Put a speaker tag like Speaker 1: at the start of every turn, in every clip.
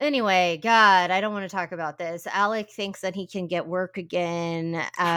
Speaker 1: Anyway, God, I don't want to talk about this. Alec thinks that he can get work again.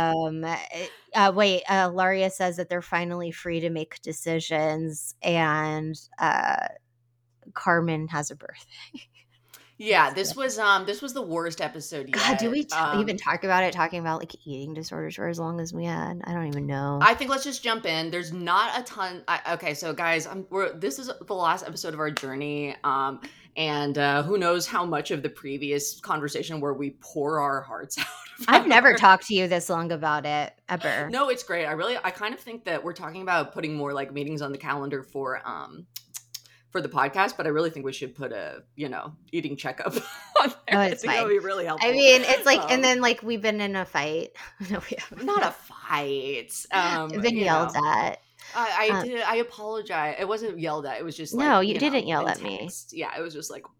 Speaker 1: Laria says that they're finally free to make decisions, and Carmen has a birthday.
Speaker 2: Yeah, this was the worst episode
Speaker 1: God, do
Speaker 2: yet.
Speaker 1: we even talk about it? Talking about like eating disorders for as long as we had? I don't even know.
Speaker 2: I think let's just jump in. There's not a ton. Okay, so guys, this is the last episode of our journey. And who knows how much of the previous conversation where we pour our hearts out.
Speaker 1: I've never talked to you this long about it ever.
Speaker 2: No, it's great. I kind of think that we're talking about putting more like meetings on the calendar for the podcast, but I really think we should put a, eating checkup on there. I think that would be really helpful.
Speaker 1: I mean, it's like, and then like we've been in a fight.
Speaker 2: No, we haven't. Not a fight.
Speaker 1: I've been yelled at.
Speaker 2: I apologize. It wasn't yelled at. It was just like,
Speaker 1: no, you didn't yell at me.
Speaker 2: Yeah, it was just like,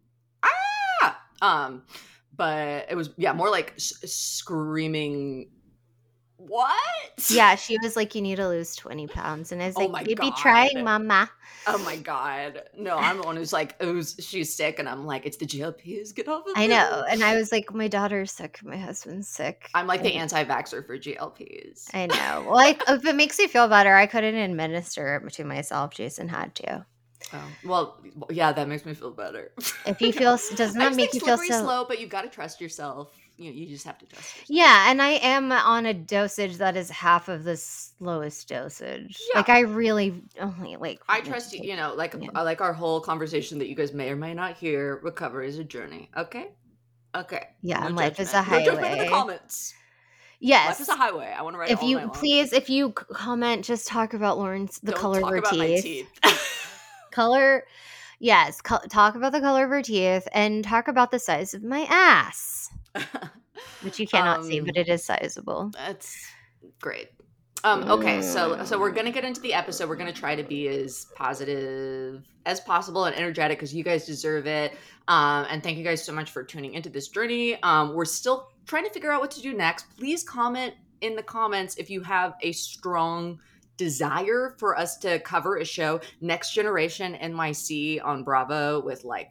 Speaker 2: but it was more like screaming. What?
Speaker 1: Yeah, she was like, you need to lose 20 pounds. And I was like, you be trying, mama.
Speaker 2: Oh my God. No, I'm the one who's like, she's sick. And I'm like, it's the GLPs. Get off of
Speaker 1: I know. And I was like, my daughter's sick. My husband's sick.
Speaker 2: I'm like the anti-vaxxer for GLPs.
Speaker 1: I know. Well, if it makes you feel better, I couldn't administer it to myself. Jason had to.
Speaker 2: Oh, well, yeah, that makes me feel better.
Speaker 1: If you feel, does not make you feel so
Speaker 2: slow, but you've got to trust yourself. You just have to trust yourself.
Speaker 1: Yeah, and I am on a dosage that is half of the slowest dosage. Yeah. Like I really only like.
Speaker 2: I trust you. Like our whole conversation that you guys may or may not hear. Recovery is a journey. Okay.
Speaker 1: Yeah,
Speaker 2: no
Speaker 1: and life is a highway.
Speaker 2: No judgment in the comments.
Speaker 1: Yes,
Speaker 2: life is a highway. I want to write.
Speaker 1: If you comment, just talk about Lauren's color of her teeth.
Speaker 2: My teeth.
Speaker 1: Color. Yes, talk about the color of her teeth and talk about the size of my ass. Which you cannot see, but it is sizable.
Speaker 2: That's great. Okay, so we're gonna get into the episode. We're gonna try to be as positive as possible and energetic because you guys deserve it. And thank you guys so much for tuning into this journey. We're still trying to figure out what to do next. Please comment in the comments if you have a strong desire for us to cover a show. Next Generation NYC on Bravo with like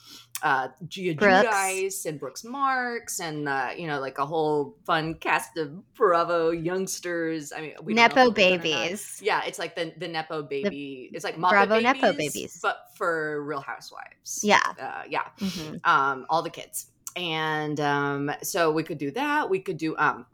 Speaker 2: Gia Giudice and Brooks Marks and like a whole fun cast of Bravo youngsters. I mean,
Speaker 1: Nepo babies.
Speaker 2: Yeah, it's like the Nepo baby. It's like Muppet
Speaker 1: Bravo
Speaker 2: babies,
Speaker 1: Nepo babies,
Speaker 2: but for Real Housewives.
Speaker 1: Yeah,
Speaker 2: Mm-hmm. All the kids. And so we could do that. We could do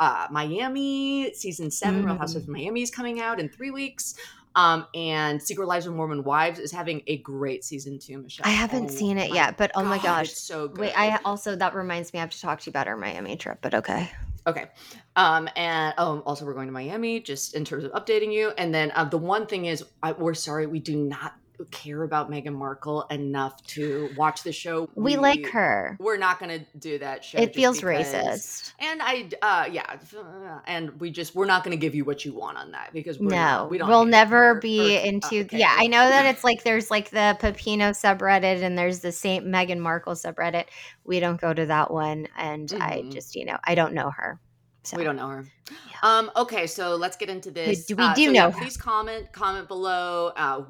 Speaker 2: Miami season 7. Real Housewives of Miami is coming out in 3 weeks. And Secret Lives of Mormon Wives is having a great season 2, Michelle.
Speaker 1: I haven't seen it yet, but oh my gosh,
Speaker 2: it's so good.
Speaker 1: Wait, that reminds me, I have to talk to you about our Miami trip, but okay.
Speaker 2: And also we're going to Miami just in terms of updating you. And then the one thing is, we're sorry, we do not care about Meghan Markle enough to watch the show.
Speaker 1: We like her.
Speaker 2: We're not going to do that show.
Speaker 1: It feels racist.
Speaker 2: And and we're not going to give you what you want on that because
Speaker 1: we'll never be into. Okay. Yeah, I know that it's like there's like the Pepino subreddit and there's the Saint Meghan Markle subreddit. We don't go to that one, and I just I don't know her. So.
Speaker 2: We don't know her. Yeah. Okay, so let's get into this.
Speaker 1: We do know her.
Speaker 2: Please comment below.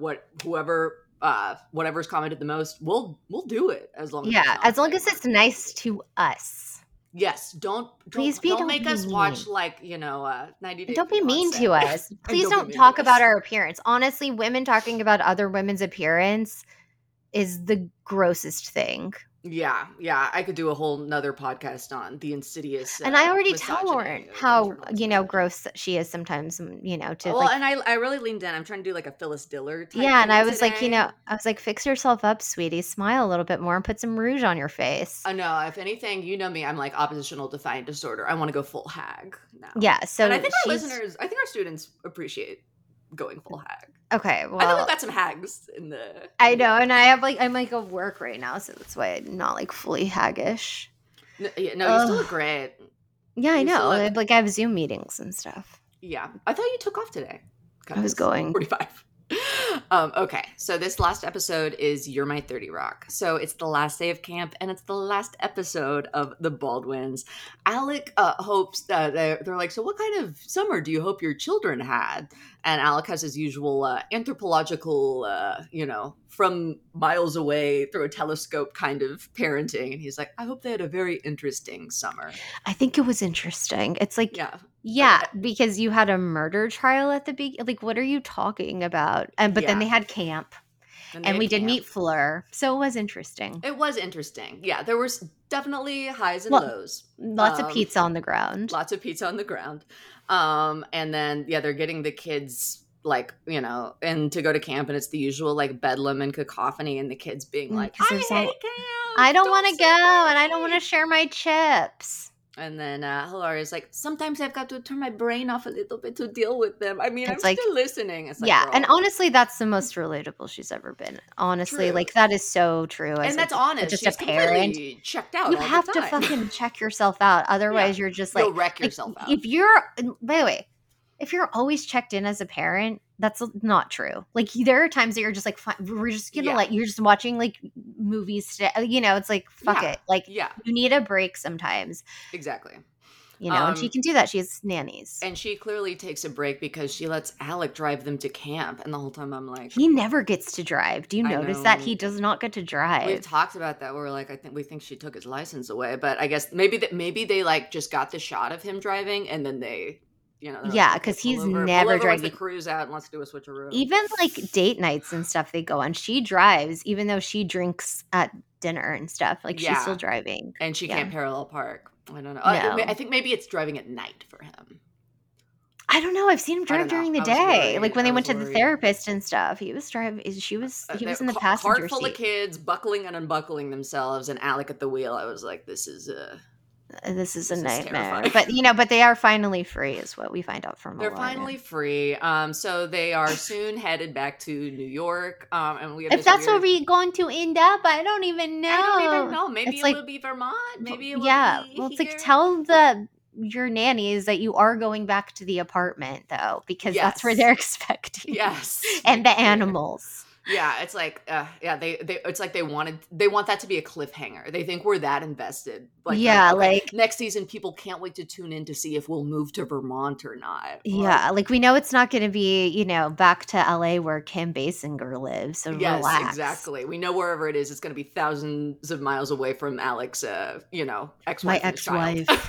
Speaker 2: Whatever's commented the most, we'll do it as long as
Speaker 1: it's nice to us.
Speaker 2: Yes, don't make us watch 90 Day.
Speaker 1: Don't be mean to us. Please don't talk about our appearance. Honestly, women talking about other women's appearance is the grossest thing.
Speaker 2: Yeah, I could do a whole nother podcast on the insidious.
Speaker 1: And I already tell Lauren how gross she is sometimes. And
Speaker 2: I really leaned in. I'm trying to do like a Phyllis Diller type.
Speaker 1: Yeah, and I was like, fix yourself up, sweetie. Smile a little bit more and put some rouge on your face.
Speaker 2: No, if anything, you know me. I'm like oppositional defiant disorder. I want to go full hag now.
Speaker 1: Yeah, so
Speaker 2: and I think our students appreciate going full hag.
Speaker 1: Okay, well,
Speaker 2: I think we've got some hags in the.
Speaker 1: I know, and I'm like at work right now, so that's why I'm not like fully haggish.
Speaker 2: No, you still look great.
Speaker 1: Yeah, I know. I have Zoom meetings and stuff.
Speaker 2: Yeah, I thought you took off today.
Speaker 1: I was going
Speaker 2: 45. Okay, so this last episode is You're My 30 Rock. So it's the last day of camp, and it's the last episode of the Baldwins. Alec hopes that they're like, so what kind of summer do you hope your children had? And Alec has his usual anthropological, from miles away through a telescope kind of parenting. And he's like, I hope they had a very interesting summer.
Speaker 1: I think it was interesting. It's like,
Speaker 2: Yeah.
Speaker 1: yeah, because you had a murder trial at the beginning. Like, what are you talking about? But then they had camp, and we did meet Fleur, so it was interesting.
Speaker 2: It was interesting. Yeah, there was definitely highs and lows.
Speaker 1: Lots of pizza on the ground.
Speaker 2: Lots of pizza on the ground. And then, they're getting the kids, like, and to go to camp, and it's the usual, like, bedlam and cacophony, and the kids being like, I hate camp.
Speaker 1: I don't want to go, and I don't want to share my chips.
Speaker 2: And then Hilaria's like, sometimes I've got to turn my brain off a little bit to deal with them. I mean, I'm still listening. It's like,
Speaker 1: yeah, and honestly, that's the most relatable she's ever been. Honestly, like, that is so true.
Speaker 2: And that's honest.
Speaker 1: Just
Speaker 2: she's
Speaker 1: a parent.
Speaker 2: Checked out.
Speaker 1: You have to fucking check yourself out. Otherwise, you're just like,
Speaker 2: you'll wreck yourself out.
Speaker 1: If you're, by the way, if you're always checked in as a parent, that's not true. Like, there are times that you're just like, fine, we're just gonna like, you're just watching like movies today. It's like, fuck it. Like, you need a break sometimes.
Speaker 2: Exactly.
Speaker 1: And she can do that. She has nannies.
Speaker 2: And she clearly takes a break because she lets Alec drive them to camp. And the whole time I'm like,
Speaker 1: he never gets to drive. Do you notice that? He does not get to drive.
Speaker 2: We've talked about that. We're like, we think she took his license away. But I guess maybe they like just got the shot of him driving, and then they,
Speaker 1: because he's never driving.
Speaker 2: The cruise out and let's do a switcheroo.
Speaker 1: Even like date nights and stuff they go on, she drives, even though she drinks at dinner and stuff. Like, she's still driving,
Speaker 2: and she can't parallel park. I don't know.
Speaker 1: No.
Speaker 2: I think maybe it's driving at night for him.
Speaker 1: I don't know. I've seen him drive during the day, like when they went to the therapist and stuff. He was driving. He was in the passenger seat.
Speaker 2: Car full of kids buckling and unbuckling themselves, and Alec at the wheel. I was like, this is a
Speaker 1: nightmare. But but they are finally free, is what we find out from.
Speaker 2: They're finally free. So they are soon headed back to New York. And we have.
Speaker 1: If that's where we're going to end up, I don't even know.
Speaker 2: I don't even know. Maybe it will be Vermont. Maybe it will be.
Speaker 1: Well, it's like, tell your nannies that you are going back to the apartment, though, because that's where they're expecting.
Speaker 2: Yes.
Speaker 1: And the animals.
Speaker 2: Yeah, it's like, it's like they want that to be a cliffhanger. They think we're that invested. Like, like next season, people can't wait to tune in to see if we'll move to Vermont or not.
Speaker 1: Yeah, like we know it's not going to be, back to LA where Kim Basinger lives. So relax.
Speaker 2: Exactly. We know wherever it is, it's going to be thousands of miles away from Alec's, ex-wife.
Speaker 1: My ex-wife.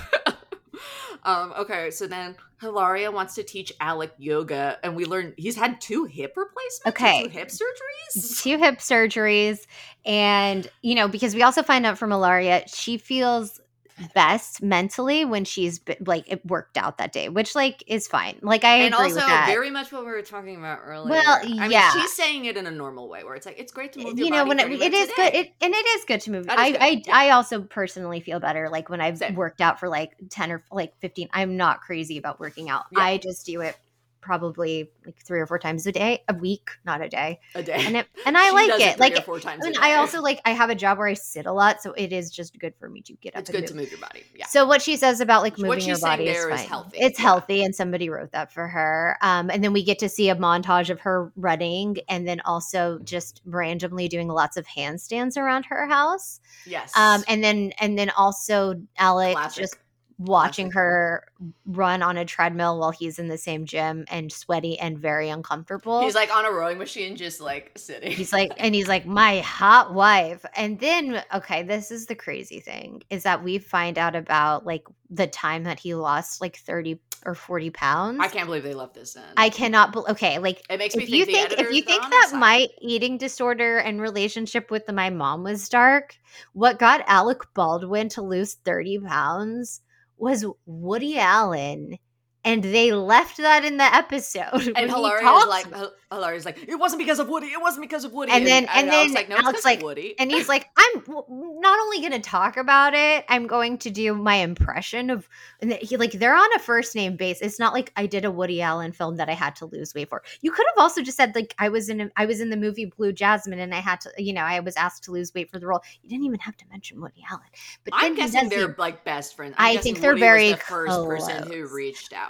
Speaker 2: Okay, so then Hilaria wants to teach Alec yoga, and we learn he's had 2 hip replacements.
Speaker 1: Okay.
Speaker 2: 2 hip surgeries.
Speaker 1: 2 hip surgeries. And, because we also find out from Hilaria, she feels best mentally when she's like, it worked out that day, which like is fine. Like, I agree with that. And also
Speaker 2: very much what we were talking about earlier.
Speaker 1: Well, I mean,
Speaker 2: she's saying it in a normal way where it's like, it's great to move your body.
Speaker 1: When it is good. And it is good to move. I also personally feel better. Like when I've worked out for like 10 or like 15, I'm not crazy about working out. Yeah. I just do it probably like 3 or 4 times a week, not a day. And I like it. Like 3 or 4 times a day. I also I have a job where I sit a lot, so it is just good for me to get up.
Speaker 2: It's good to move your body. Yeah.
Speaker 1: So what she says about like moving your body is fine.
Speaker 2: Healthy.
Speaker 1: It's healthy, and somebody wrote that for her. And then we get to see a montage of her running, and then also just randomly doing lots of handstands around her house.
Speaker 2: Yes.
Speaker 1: And then also Alec just watching her run on a treadmill while he's in the same gym and sweaty and very uncomfortable.
Speaker 2: He's like on a rowing machine, just like sitting.
Speaker 1: He's like, my hot wife. And then, okay, this is the crazy thing, is that we find out about like the time that he lost like 30 or 40 pounds.
Speaker 2: I can't believe they left this in.
Speaker 1: I cannot okay, like
Speaker 2: it makes me
Speaker 1: if you think that my eating disorder and relationship with my mom was dark, what got Alec Baldwin to lose 30 pounds was Woody Allen, and they left that in the episode.
Speaker 2: And Hilaria's like, it wasn't because of Woody. It wasn't because of Woody.
Speaker 1: And then
Speaker 2: Alec's like, no, it's because of Woody.
Speaker 1: And he's like, I'm not only going to talk about it, I'm going to do my impression of. And they're on a first name base. It's not like I did a Woody Allen film that I had to lose weight for. You could have also just said like I was in the movie Blue Jasmine, and I had to, I was asked to lose weight for the role. You didn't even have to mention Woody Allen. But
Speaker 2: I'm guessing they're like best friends.
Speaker 1: I think they're very
Speaker 2: close. The first person who reached out.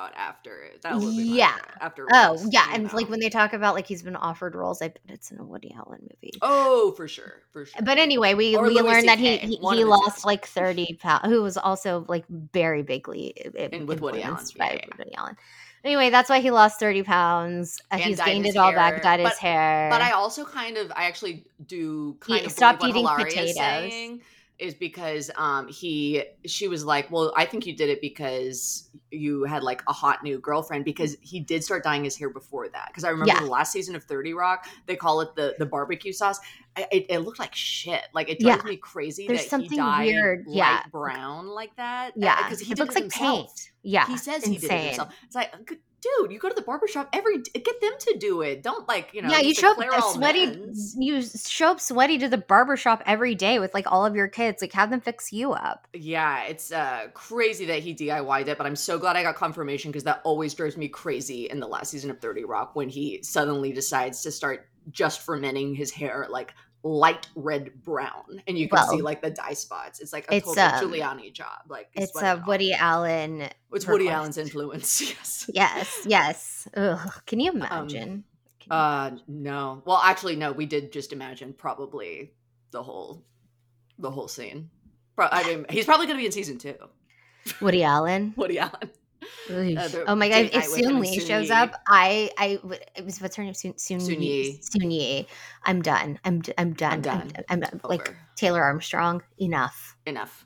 Speaker 2: out after. That would be
Speaker 1: Yeah.
Speaker 2: after
Speaker 1: Oh,
Speaker 2: Rust,
Speaker 1: yeah,
Speaker 2: you
Speaker 1: and, like,
Speaker 2: know?
Speaker 1: when they talk about, like, he's been offered roles, I bet it's in a Woody Allen movie.
Speaker 2: Oh, for sure, for sure.
Speaker 1: But anyway, we
Speaker 2: Or Louis
Speaker 1: learned that
Speaker 2: C.K., one
Speaker 1: he
Speaker 2: of the 2.
Speaker 1: lost, like, 30 pounds, who was also, like, very bigly
Speaker 2: And with Woody Allen.
Speaker 1: influenced
Speaker 2: Yeah,
Speaker 1: by
Speaker 2: yeah,
Speaker 1: Woody Allen. Anyway, that's why he lost 30 pounds.
Speaker 2: yeah. And
Speaker 1: He's
Speaker 2: dyed
Speaker 1: gained
Speaker 2: his
Speaker 1: it all back,
Speaker 2: hair.
Speaker 1: dyed his
Speaker 2: But I
Speaker 1: hair.
Speaker 2: also I actually do kind
Speaker 1: He
Speaker 2: of believe
Speaker 1: stopped
Speaker 2: what
Speaker 1: eating
Speaker 2: Hilaria is
Speaker 1: potatoes.
Speaker 2: saying is because she was like, well, I think you did it because you had like a hot new girlfriend, because he did start dyeing his hair before that. Because I remember
Speaker 1: Yeah,
Speaker 2: the last season of 30 Rock, they call it the barbecue sauce. It looked like shit. Like, it
Speaker 1: yeah.
Speaker 2: drives me crazy
Speaker 1: There's
Speaker 2: that he
Speaker 1: something
Speaker 2: dyed
Speaker 1: weird. Yeah,
Speaker 2: light brown like that,
Speaker 1: yeah.
Speaker 2: because he
Speaker 1: It
Speaker 2: did
Speaker 1: looks
Speaker 2: it
Speaker 1: like
Speaker 2: himself.
Speaker 1: paint. Yeah,
Speaker 2: He says he did it himself.
Speaker 1: insane.
Speaker 2: It's like, dude, you go to the barbershop get them to do it. Don't, like,
Speaker 1: Yeah, you
Speaker 2: use the
Speaker 1: show up
Speaker 2: Clairol
Speaker 1: sweaty.
Speaker 2: men's.
Speaker 1: You show up sweaty to the barbershop every day with, like, all of your kids. Like, have them fix you up.
Speaker 2: Yeah, it's crazy that he DIY'd it, but I'm so glad I got confirmation, because that always drives me crazy in the last season of 30 Rock when he suddenly decides to start just fermenting his hair like light red brown, and you can see
Speaker 1: Well,
Speaker 2: like the dye spots. It's like a
Speaker 1: it's
Speaker 2: total Giuliani job. Like, he's
Speaker 1: it's
Speaker 2: sweating
Speaker 1: a
Speaker 2: it off.
Speaker 1: Woody Allen
Speaker 2: It's Woody Allen's
Speaker 1: request.
Speaker 2: influence. Yes.
Speaker 1: Yes, yes. Ugh, can you imagine?
Speaker 2: No. Well, actually, no. We did just imagine probably the whole scene. I mean, he's probably going to be in season 2.
Speaker 1: Woody Allen.
Speaker 2: Woody Allen.
Speaker 1: Oh my god!
Speaker 2: Date
Speaker 1: If
Speaker 2: night with him
Speaker 1: Soon
Speaker 2: and
Speaker 1: Lee
Speaker 2: Soon
Speaker 1: shows
Speaker 2: Yi.
Speaker 1: up, it was, what's her name? Soon
Speaker 2: Soon Yi.
Speaker 1: Yi. I'm done. I'm done. I'm like
Speaker 2: Over.
Speaker 1: Taylor Armstrong. Enough.
Speaker 2: Enough.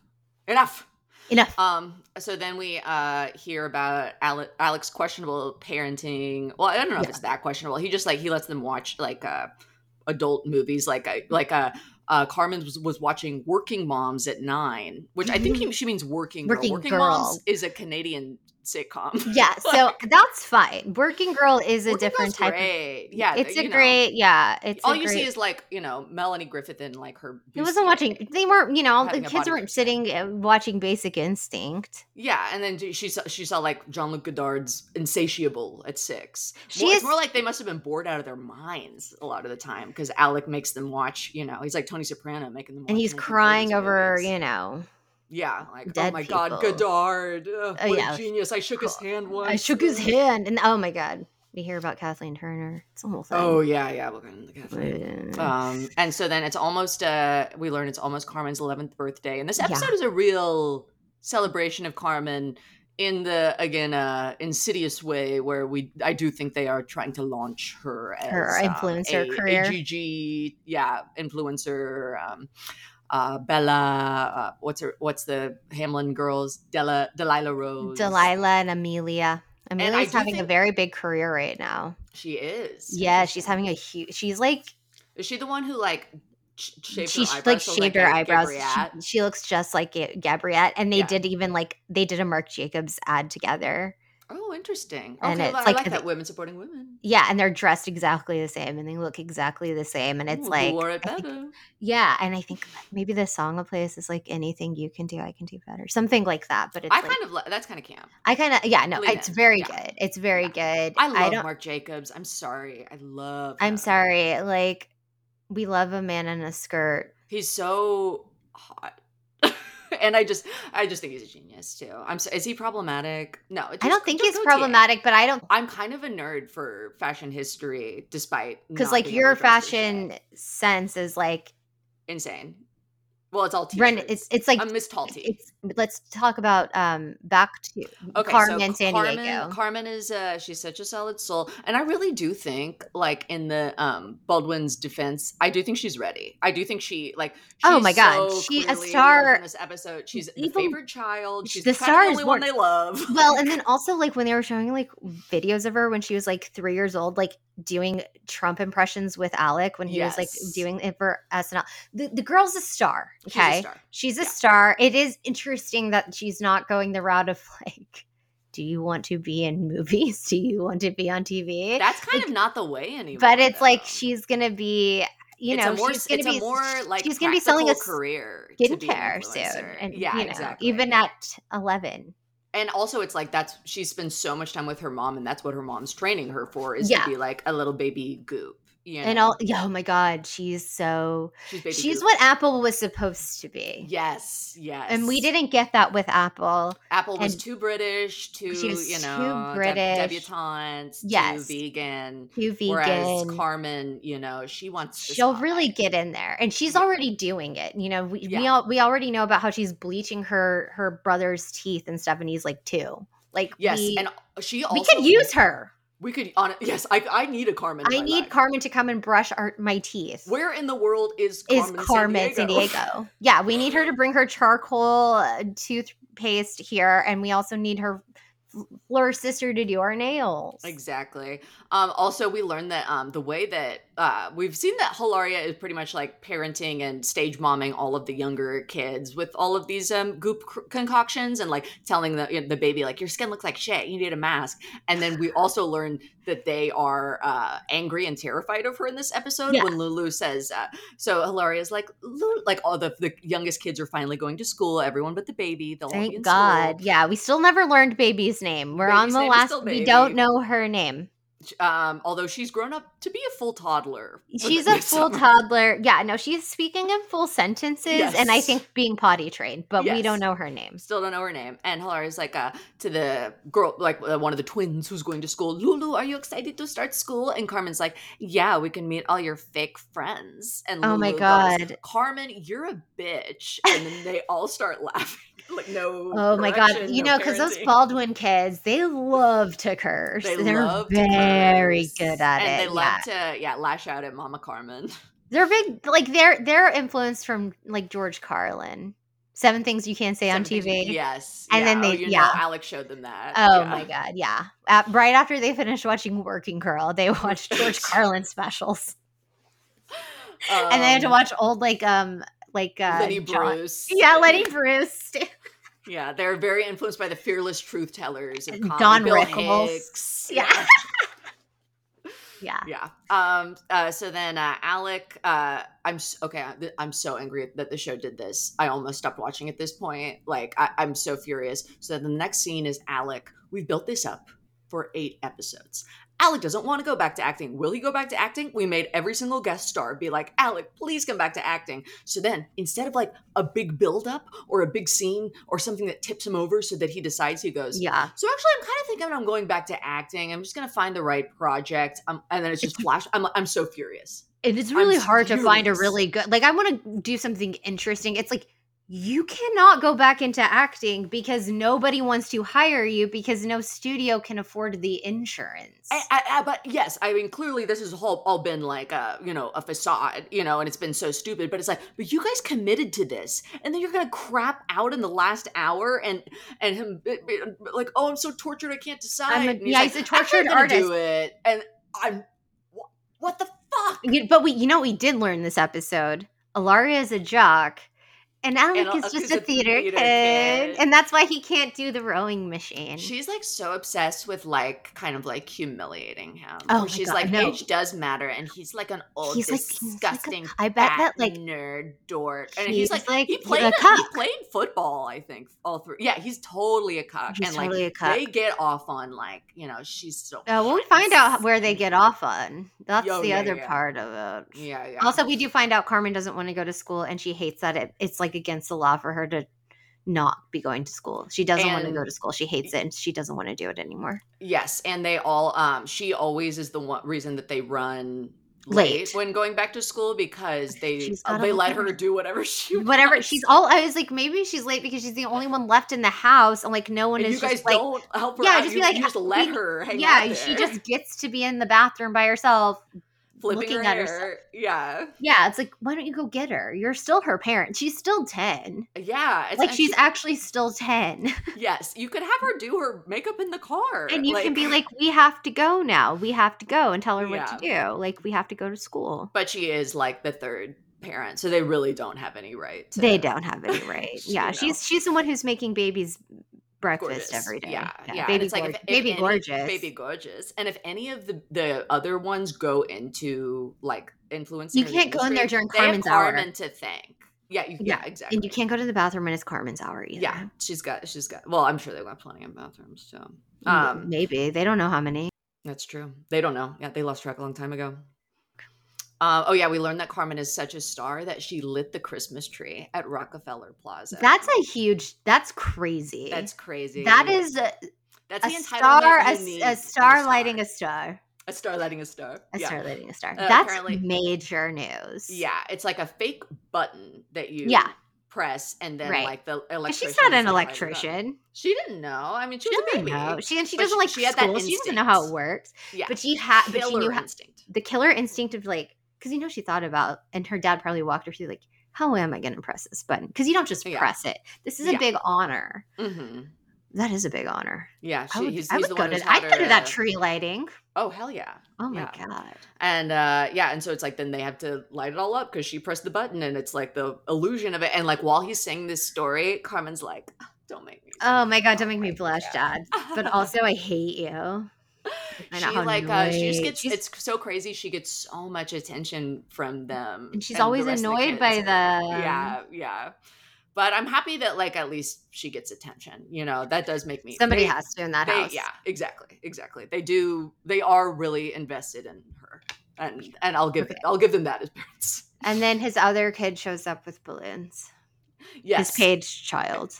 Speaker 2: So then we hear about Alex's questionable parenting. Well, I don't know if it's that questionable. He just he lets them watch like adult movies, Carmen was watching Working Moms at 9, which I think she means Working Girl. Working Moms is a Canadian sitcom.
Speaker 1: Yeah, so that's fine. Working Girl is a different type
Speaker 2: great.
Speaker 1: of.
Speaker 2: Yeah,
Speaker 1: it's a great. Yeah, it's
Speaker 2: all you see is Melanie Griffith and like her.
Speaker 1: He wasn't watching. They weren't. The kids weren't
Speaker 2: bustier.
Speaker 1: sitting watching Basic Instinct.
Speaker 2: Yeah, and then she saw like Jean-Luc Godard's Insatiable at 6. It's more like they must have been bored out of their minds a lot of the time, because Alec makes them watch. He's like Tony Soprano making them watch,
Speaker 1: and he's crying over
Speaker 2: movies. Yeah, like,
Speaker 1: dead
Speaker 2: oh my
Speaker 1: people.
Speaker 2: God, Godard, what a genius! I shook his hand once.
Speaker 1: I shook his hand, and oh my God, we hear about Kathleen Turner. It's the whole thing.
Speaker 2: Oh yeah, we'll get into Kathleen. And so then it's almost we learn it's almost Carmen's 11th birthday, and this episode is a real celebration of Carmen in the insidious way where I do think they are trying to launch her as
Speaker 1: her influencer career.
Speaker 2: AGG, influencer. Bella, what's the Hamlin girls? Delilah Rose.
Speaker 1: Delilah and Amelia. Amelia's having a very big career right now.
Speaker 2: She is.
Speaker 1: Yeah, she's having a huge. She's like.
Speaker 2: Is she the one who shaved
Speaker 1: her eyebrows? She looks just like Gabriette, and they did a Marc Jacobs ad together.
Speaker 2: Oh, interesting.
Speaker 1: And
Speaker 2: okay, I like that, women supporting women.
Speaker 1: Yeah, and they're dressed exactly the same, and they look exactly the same, and it's
Speaker 2: who wore it better?
Speaker 1: And I think maybe the song of place is like anything you can do, I can do better, something like that. But it's
Speaker 2: that's kind of camp.
Speaker 1: It's very good. It's very good.
Speaker 2: I love Marc Jacobs. I'm sorry, I love.
Speaker 1: I'm sorry, like we love a man in a skirt.
Speaker 2: He's so hot. And I just think he's a genius too. Is he problematic? No,
Speaker 1: I don't think he's problematic, but
Speaker 2: I'm kind of a nerd for fashion history, despite
Speaker 1: because your fashion sense is like
Speaker 2: insane. Well, it's all t-shirts.
Speaker 1: It's like
Speaker 2: I'm Miss Tall T.
Speaker 1: Let's talk about back to Carmen Sandiego.
Speaker 2: Carmen is she's such a solid soul, and I really do think, like, in the Baldwin's defense, I do think she's ready. I do think she's
Speaker 1: oh my God, she's a star
Speaker 2: in this episode. She's the favorite child. She's
Speaker 1: the star is
Speaker 2: the only one they love.
Speaker 1: Well, and then also when they were showing videos of her when she was 3 years old, doing Trump impressions with Alec when he was doing it for SNL. The girl's a star. Okay, she's a star. It is interesting that she's not going the route of do you want to be in movies? Do you want to be on TV?
Speaker 2: That's kind of not the way anymore.
Speaker 1: But it's she's gonna be. She's going to be selling a
Speaker 2: career
Speaker 1: skincare soon, and
Speaker 2: exactly.
Speaker 1: Even at 11.
Speaker 2: And also, it's she spends so much time with her mom, and that's what her mom's training her for, is to be like a little baby goop.
Speaker 1: And oh my God, she's
Speaker 2: Baby
Speaker 1: she's
Speaker 2: Goop.
Speaker 1: what Apple was supposed to be.
Speaker 2: Yes.
Speaker 1: And we didn't get that with Apple.
Speaker 2: Apple was
Speaker 1: And
Speaker 2: too British,
Speaker 1: she was too
Speaker 2: too
Speaker 1: British.
Speaker 2: debutante,
Speaker 1: Yes.
Speaker 2: too vegan.
Speaker 1: Too vegan.
Speaker 2: Whereas Carmen, she wants
Speaker 1: she'll really get in there, and she's already doing it. We already know about how she's bleaching her brother's teeth and stuff, and he's like 2. Like
Speaker 2: and she also
Speaker 1: we could use her.
Speaker 2: We could yes, I need a Carmen.
Speaker 1: I need Carmen to come and brush my teeth.
Speaker 2: Where in the world is
Speaker 1: Carmen Sandiego? Yeah, we need her to bring her charcoal toothpaste here, and we also need her Fleur's sister to do our nails.
Speaker 2: Exactly. Also, we learned that the way that we've seen that Hilaria is pretty much like parenting and stage momming all of the younger kids with all of these goop concoctions and like telling the baby like your skin looks like shit, you need a mask. And then we also learned that they are angry and terrified of her in this episode when Lulu says so Hilaria's like all the youngest kids are finally going to school, everyone but the baby. They'll all be in
Speaker 1: God.
Speaker 2: school.
Speaker 1: Yeah, we still never learned baby's name. We're on the last. We don't know her name.
Speaker 2: Although she's grown up to be a full toddler.
Speaker 1: She's a full toddler. Yeah, no, she's speaking in full sentences and I think being potty trained, but we don't know her name.
Speaker 2: Still don't know her name. And Hilaria's like to the girl, like one of the twins who's going to school, Lulu, are you excited to start school? And Carmen's like, yeah, we can meet all your fake friends. And Lulu
Speaker 1: my God.
Speaker 2: goes, Carmen, you're a bitch. And then they all start laughing. Like
Speaker 1: oh my God, because those Baldwin kids, they love to curse. They're very good at it.
Speaker 2: And they love to lash out at Mama Carmen.
Speaker 1: They're big, like they're influenced from like George Carlin. 7 Things You Can't Say on TV.
Speaker 2: Yes.
Speaker 1: And then they
Speaker 2: Alex showed them that.
Speaker 1: Oh my God, yeah. Right after they finished watching Working Girl, they watched George Carlin specials. And they had to watch old
Speaker 2: Lenny Bruce.
Speaker 1: Yeah, Lenny Bruce.
Speaker 2: Yeah, they're very influenced by the fearless truth tellers of
Speaker 1: Don
Speaker 2: Bill
Speaker 1: Rickles.
Speaker 2: Hicks.
Speaker 1: Yeah.
Speaker 2: So then Alec, I'm so angry that the show did this. I almost stopped watching at this point. Like I'm so furious. So the next scene is Alec. We've built this up for 8 episodes. Alec doesn't want to go back to acting. Will he go back to acting? We made every single guest star be like, Alec, please come back to acting. So then instead of like a big buildup or a big scene or something that tips him over so that he decides, he goes,
Speaker 1: yeah.
Speaker 2: So actually I'm kind of thinking I'm going back to acting. I'm just going to find the right project. And then it's just flash. I'm so furious.
Speaker 1: It is really hard to find a really good, like I want to do something interesting. It's like, you cannot go back into acting because nobody wants to hire you because no studio can afford the insurance.
Speaker 2: But yes, I mean, clearly this has all been like a facade, and it's been so stupid, but it's like, but you guys committed to this and then you're going to crap out in the last hour and him like, oh, I'm so tortured. I can't decide.
Speaker 1: He's a tortured artist.
Speaker 2: Do it. And what the fuck?
Speaker 1: But we did learn this episode. Ilaria is a jock. And Alec is just a theater kid. And that's why he can't do the rowing machine.
Speaker 2: She's like so obsessed with like kind of like humiliating him.
Speaker 1: Oh,
Speaker 2: she's
Speaker 1: God,
Speaker 2: like,
Speaker 1: no.
Speaker 2: Age does matter. And he's like an old, disgusting,
Speaker 1: I bet that like
Speaker 2: nerd dork. And he's like he played football, I think, all through. Yeah, he's totally a cuck.
Speaker 1: He's
Speaker 2: and
Speaker 1: totally
Speaker 2: like
Speaker 1: a cuck.
Speaker 2: they get off on like, she's so
Speaker 1: well, we find out where they get off on. That's the other part of it.
Speaker 2: Yeah.
Speaker 1: Also, we do find out Carmen doesn't want to go to school and she hates that it's like against the law for her to not be going to school. She doesn't want to go to school. She hates it and she doesn't want to do it anymore.
Speaker 2: Yes, and they all she always is the one reason that they run late when going back to school because they let her do whatever she wants.
Speaker 1: I was like, maybe she's late because she's the only one left in the house and like no one is just like,
Speaker 2: don't help her out. You just let her hang out there.
Speaker 1: She just gets to be in the bathroom by herself
Speaker 2: flipping
Speaker 1: looking
Speaker 2: her
Speaker 1: at
Speaker 2: hair.
Speaker 1: herself.
Speaker 2: Yeah,
Speaker 1: it's like, why don't you go get her? You're still her parent. She's still 10.
Speaker 2: Yeah,
Speaker 1: like she's actually still 10.
Speaker 2: Yes, you could have her do her makeup in the car,
Speaker 1: and you can be like, we have to go now. We have to go and tell her what to do. Like we have to go to school.
Speaker 2: But she is like the third parent, so they really don't have any right.
Speaker 1: They don't have any right. Yeah, she's the one who's making babies breakfast every day.
Speaker 2: Yeah.
Speaker 1: Baby,
Speaker 2: like baby gorgeous. And if any of the other ones go into like influencing,
Speaker 1: you can't go in there during Carmen's
Speaker 2: hour.
Speaker 1: Carmen
Speaker 2: to thank. Yeah, exactly.
Speaker 1: And you can't go to the bathroom when it's Carmen's hour either.
Speaker 2: Yeah, she's got. Well, I'm sure they've got plenty of bathrooms. So
Speaker 1: maybe they don't know how many.
Speaker 2: That's true. They don't know. Yeah, they lost track a long time ago. Oh yeah, we learned that Carmen is such a star that she lit the Christmas tree at Rockefeller Plaza.
Speaker 1: That's crazy.
Speaker 2: That's crazy.
Speaker 1: That is
Speaker 2: that's the
Speaker 1: entitlement
Speaker 2: you need
Speaker 1: a star lighting a star.
Speaker 2: A star lighting a star.
Speaker 1: Star lighting a star. That's
Speaker 2: apparently
Speaker 1: major news.
Speaker 2: Yeah, it's like a fake button that you press, and then like the electrician.
Speaker 1: She's not an electrician.
Speaker 2: She didn't know. I mean, she was a baby.
Speaker 1: Know. She doesn't like school. She doesn't know how it works.
Speaker 2: Yeah,
Speaker 1: but she had
Speaker 2: killer instinct.
Speaker 1: The killer instinct of like, because she thought about, and her dad probably walked her through like, how am I going to press this button? Because you don't just press it. This is a big honor. Mm-hmm. That is a big honor.
Speaker 2: Yeah,
Speaker 1: I'd go to that tree lighting.
Speaker 2: Oh hell yeah!
Speaker 1: Oh my god!
Speaker 2: And and so it's like then they have to light it all up because she pressed the button, and it's like the illusion of it. And like while he's saying this story, Carmen's like, "Don't make me."
Speaker 1: Oh my god! Don't make me blush, Dad. But also, I hate you.
Speaker 2: She just gets. It's so crazy. She gets so much attention from them,
Speaker 1: and she's always annoyed by them.
Speaker 2: Yeah. But I'm happy that like at least she gets attention. That does make me.
Speaker 1: Somebody has to in that house.
Speaker 2: Yeah, exactly. They do. They are really invested in her, and I'll give them that as parents.
Speaker 1: And then his other kid shows up with balloons.
Speaker 2: Yes.
Speaker 1: His page child.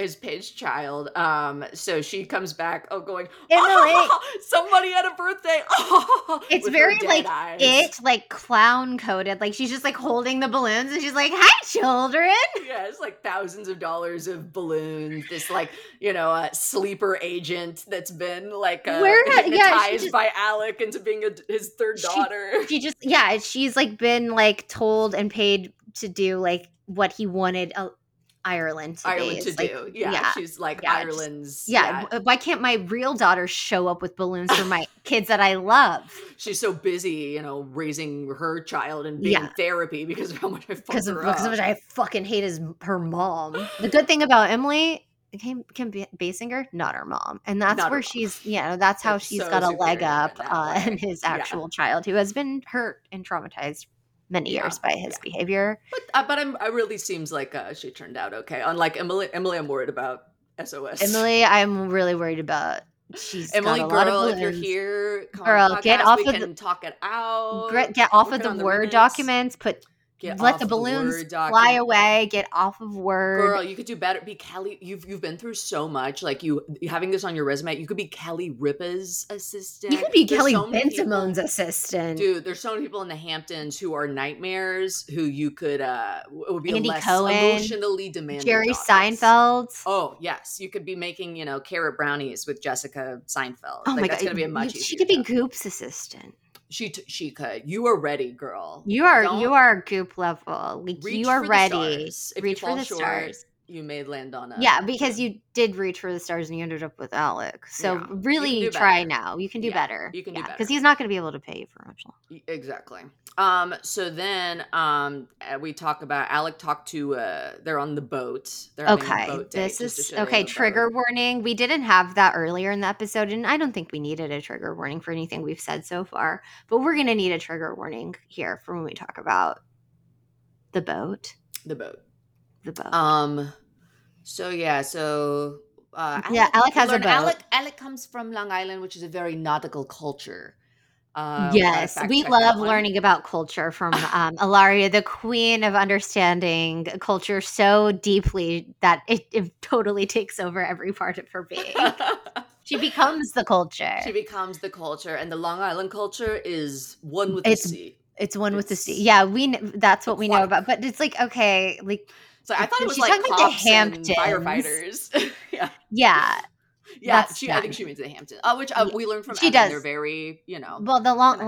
Speaker 2: So she comes back, going,
Speaker 1: Emily,
Speaker 2: somebody had a birthday.
Speaker 1: It's very like clown coded. Like she's just like holding the balloons and she's like, hi, children.
Speaker 2: Yeah, it's like thousands of dollars of balloons. This like, sleeper agent that's been like hypnotized by Alec into being his third daughter.
Speaker 1: She's like been like told and paid to do like what he wanted Ireland to do.
Speaker 2: Yeah, she's like Ireland's.
Speaker 1: Why can't my real daughter show up with balloons for my kids that I love?
Speaker 2: She's so busy, raising her child and being in therapy because of how much I fuck her up.
Speaker 1: Because of what I fucking hate her mom. The good thing about Emily, Kim Basinger, not her mom, and that's where she's. That's how she's got a leg up on his actual child who has been hurt and traumatized many years by his behavior.
Speaker 2: But it really seems like she turned out okay. Unlike Emily, I'm worried about SOS.
Speaker 1: Emily, I'm really worried about. She's
Speaker 2: Emily,
Speaker 1: got a
Speaker 2: girl,
Speaker 1: lot of balloons.
Speaker 2: if you're here,
Speaker 1: girl, get off
Speaker 2: we
Speaker 1: of
Speaker 2: can talk it out.
Speaker 1: Get off of the Word documents. Let the balloons fly away. Get off of Word.
Speaker 2: Girl, you could do better. Be Kelly. You've been through so much. Like you having this on your resume, you could be Kelly Ripa's assistant.
Speaker 1: You could be Kelly Ben-Simone's assistant.
Speaker 2: Dude, there's so many people in the Hamptons who are nightmares who you could it would be
Speaker 1: Andy
Speaker 2: less
Speaker 1: Cohen,
Speaker 2: emotionally demanding.
Speaker 1: Jerry Seinfeld.
Speaker 2: Oh yes, you could be making carrot brownies with Jessica Seinfeld.
Speaker 1: Oh my god,
Speaker 2: that's gonna be a much easier.
Speaker 1: She could be Goop's assistant.
Speaker 2: She could. You are ready, girl.
Speaker 1: You are Goop level. Like you are ready.
Speaker 2: Reach for the stars. You may land on a
Speaker 1: because you did reach for the stars and you ended up with Alec. So really try now. You can do better.
Speaker 2: You can do better
Speaker 1: because he's not going to be able to pay you for much longer.
Speaker 2: Exactly. So then we talk about Alec talked to they're on the boat. They're having a boat date.
Speaker 1: This is okay. Trigger warning. We didn't have that earlier in the episode, and I don't think we needed a trigger warning for anything we've said so far. But we're going to need a trigger warning here for when we talk about the boat.
Speaker 2: The boat.
Speaker 1: Alec has a boat.
Speaker 2: Alec comes from Long Island, which is a very nautical culture.
Speaker 1: Yes, we love learning about culture from Ilaria, the queen of understanding culture so deeply that it totally takes over every part of her being. She becomes the culture.
Speaker 2: And the Long Island culture is one with the sea.
Speaker 1: It's one with the sea. Yeah, that's what we know about. But it's like, okay, like.
Speaker 2: So I thought it was like cops and firefighters.
Speaker 1: Yeah.
Speaker 2: I think she means the Hamptons, which we learned from Evan. They're very,
Speaker 1: Well,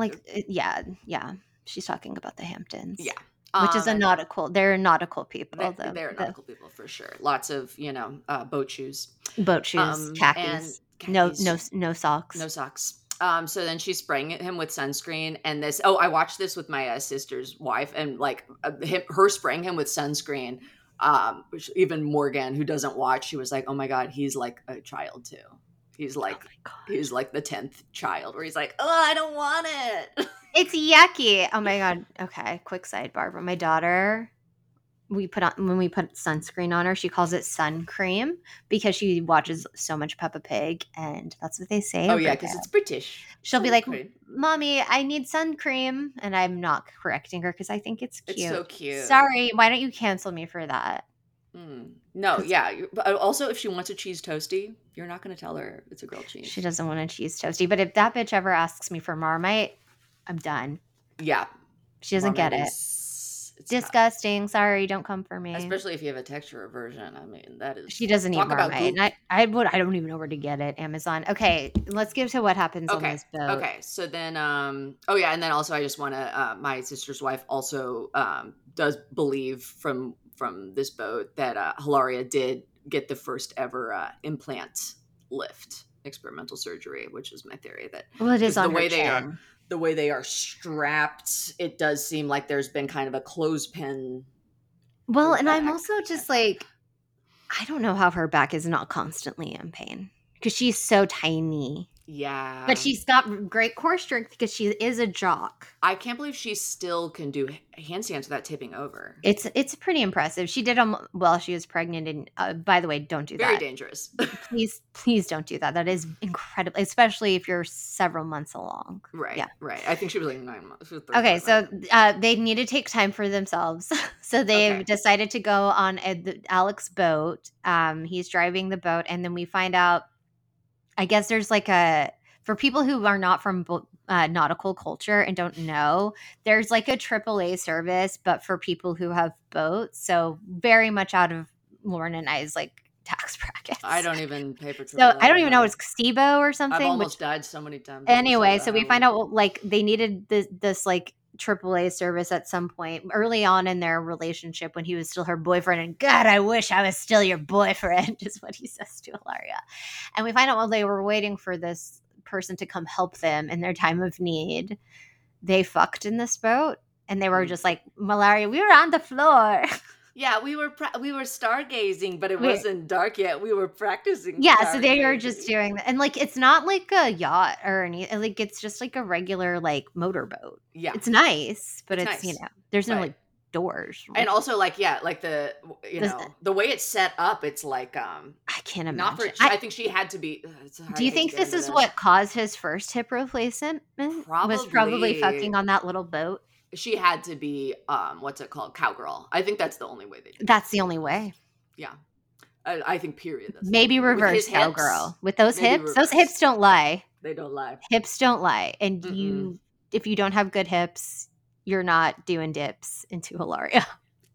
Speaker 1: she's talking about the Hamptons.
Speaker 2: Yeah.
Speaker 1: Which is they're nautical people.
Speaker 2: They're nautical people for sure. Lots of, boat shoes.
Speaker 1: Boat shoes, khakis. No socks.
Speaker 2: No socks. So then she's spraying him with sunscreen, and I watched this with my sister's wife, and like her spraying him with sunscreen. Which even Morgan, who doesn't watch, she was like, "Oh my god, he's like a child too. He's like the 10th child, where he's like, oh, I don't want it.
Speaker 1: It's yucky. Oh my god. Okay, quick sidebar. But my daughter, we put sunscreen on her, she calls it sun cream because she watches so much Peppa Pig, and that's what they say.
Speaker 2: Oh yeah, because it's British.
Speaker 1: She'll be like, "Mommy, I need sun cream," and I'm not correcting her because I think it's cute.
Speaker 2: It's so cute.
Speaker 1: Sorry, why don't you cancel me for that?
Speaker 2: No, yeah. But also, if she wants a cheese toasty, you're not going to tell her it's a grilled cheese.
Speaker 1: She doesn't want a cheese toasty. But if that bitch ever asks me for Marmite, I'm done.
Speaker 2: Yeah.
Speaker 1: She doesn't get it. It's disgusting. Sorry, don't come for me.
Speaker 2: Especially if you have a texture aversion. I mean, that is.
Speaker 1: She doesn't eat Marmite. And I don't even know where to get it. Amazon. Okay, let's get to what happens on this boat.
Speaker 2: Okay, so then, and then also I just want to. My sister's wife also does believe from this boat that Hilaria did get the first ever implant lift, experimental surgery, which is my theory that
Speaker 1: it is on her chin.
Speaker 2: The way they are strapped, it does seem like there's been kind of a clothespin.
Speaker 1: Well, and I'm also just like, I don't know how her back is not constantly in pain because she's so tiny.
Speaker 2: Yeah.
Speaker 1: But she's got great core strength because she is a jock.
Speaker 2: I can't believe she still can do handstands without tipping over.
Speaker 1: It's pretty impressive. She did them while she was pregnant. And by the way, don't do that.
Speaker 2: Very dangerous.
Speaker 1: Please don't do that. That is incredible, especially if you're several months along.
Speaker 2: Right.
Speaker 1: Yeah.
Speaker 2: Right. I think she was like 9 months.
Speaker 1: Okay. So they need to take time for themselves. So they've decided to go on Alec's boat. He's driving the boat. And then we find out, I guess there's like for people who are not from nautical culture and don't know, there's like a AAA service, but for people who have boats. So very much out of Lauren and I's like tax brackets.
Speaker 2: I don't even pay for AAA.
Speaker 1: So I don't even know it's Xebo or something.
Speaker 2: I've almost died so many times.
Speaker 1: Anyway, so we find out like they needed this like AAA service at some point early on in their relationship when he was still her boyfriend, and God, I wish I was still your boyfriend is what he says to Hilaria. And we find out while they were waiting for this person to come help them in their time of need, they fucked in this boat, and they were just like, Hilaria, we were on the floor.
Speaker 2: Yeah, we were stargazing, but it wasn't dark yet. We were practicing.
Speaker 1: Yeah, so they were just doing that. And like it's not like a yacht or anything. Like it's just like a regular like motorboat. Yeah. It's nice, but it's nice. There's no like doors.
Speaker 2: And also like like the the way it's set up, it's like I
Speaker 1: can't imagine.
Speaker 2: I think she had to be
Speaker 1: do you think this is what caused his first hip replacement? Was probably fucking on that little boat.
Speaker 2: She had to be, what's it called? Cowgirl. I think that's the only way they do it.
Speaker 1: That's the only way.
Speaker 2: Yeah. I think period.
Speaker 1: Maybe reverse cowgirl. With those hips. Reverse. Those hips don't lie.
Speaker 2: They don't lie.
Speaker 1: Hips don't lie. And if you don't have good hips, you're not doing dips into Hilaria.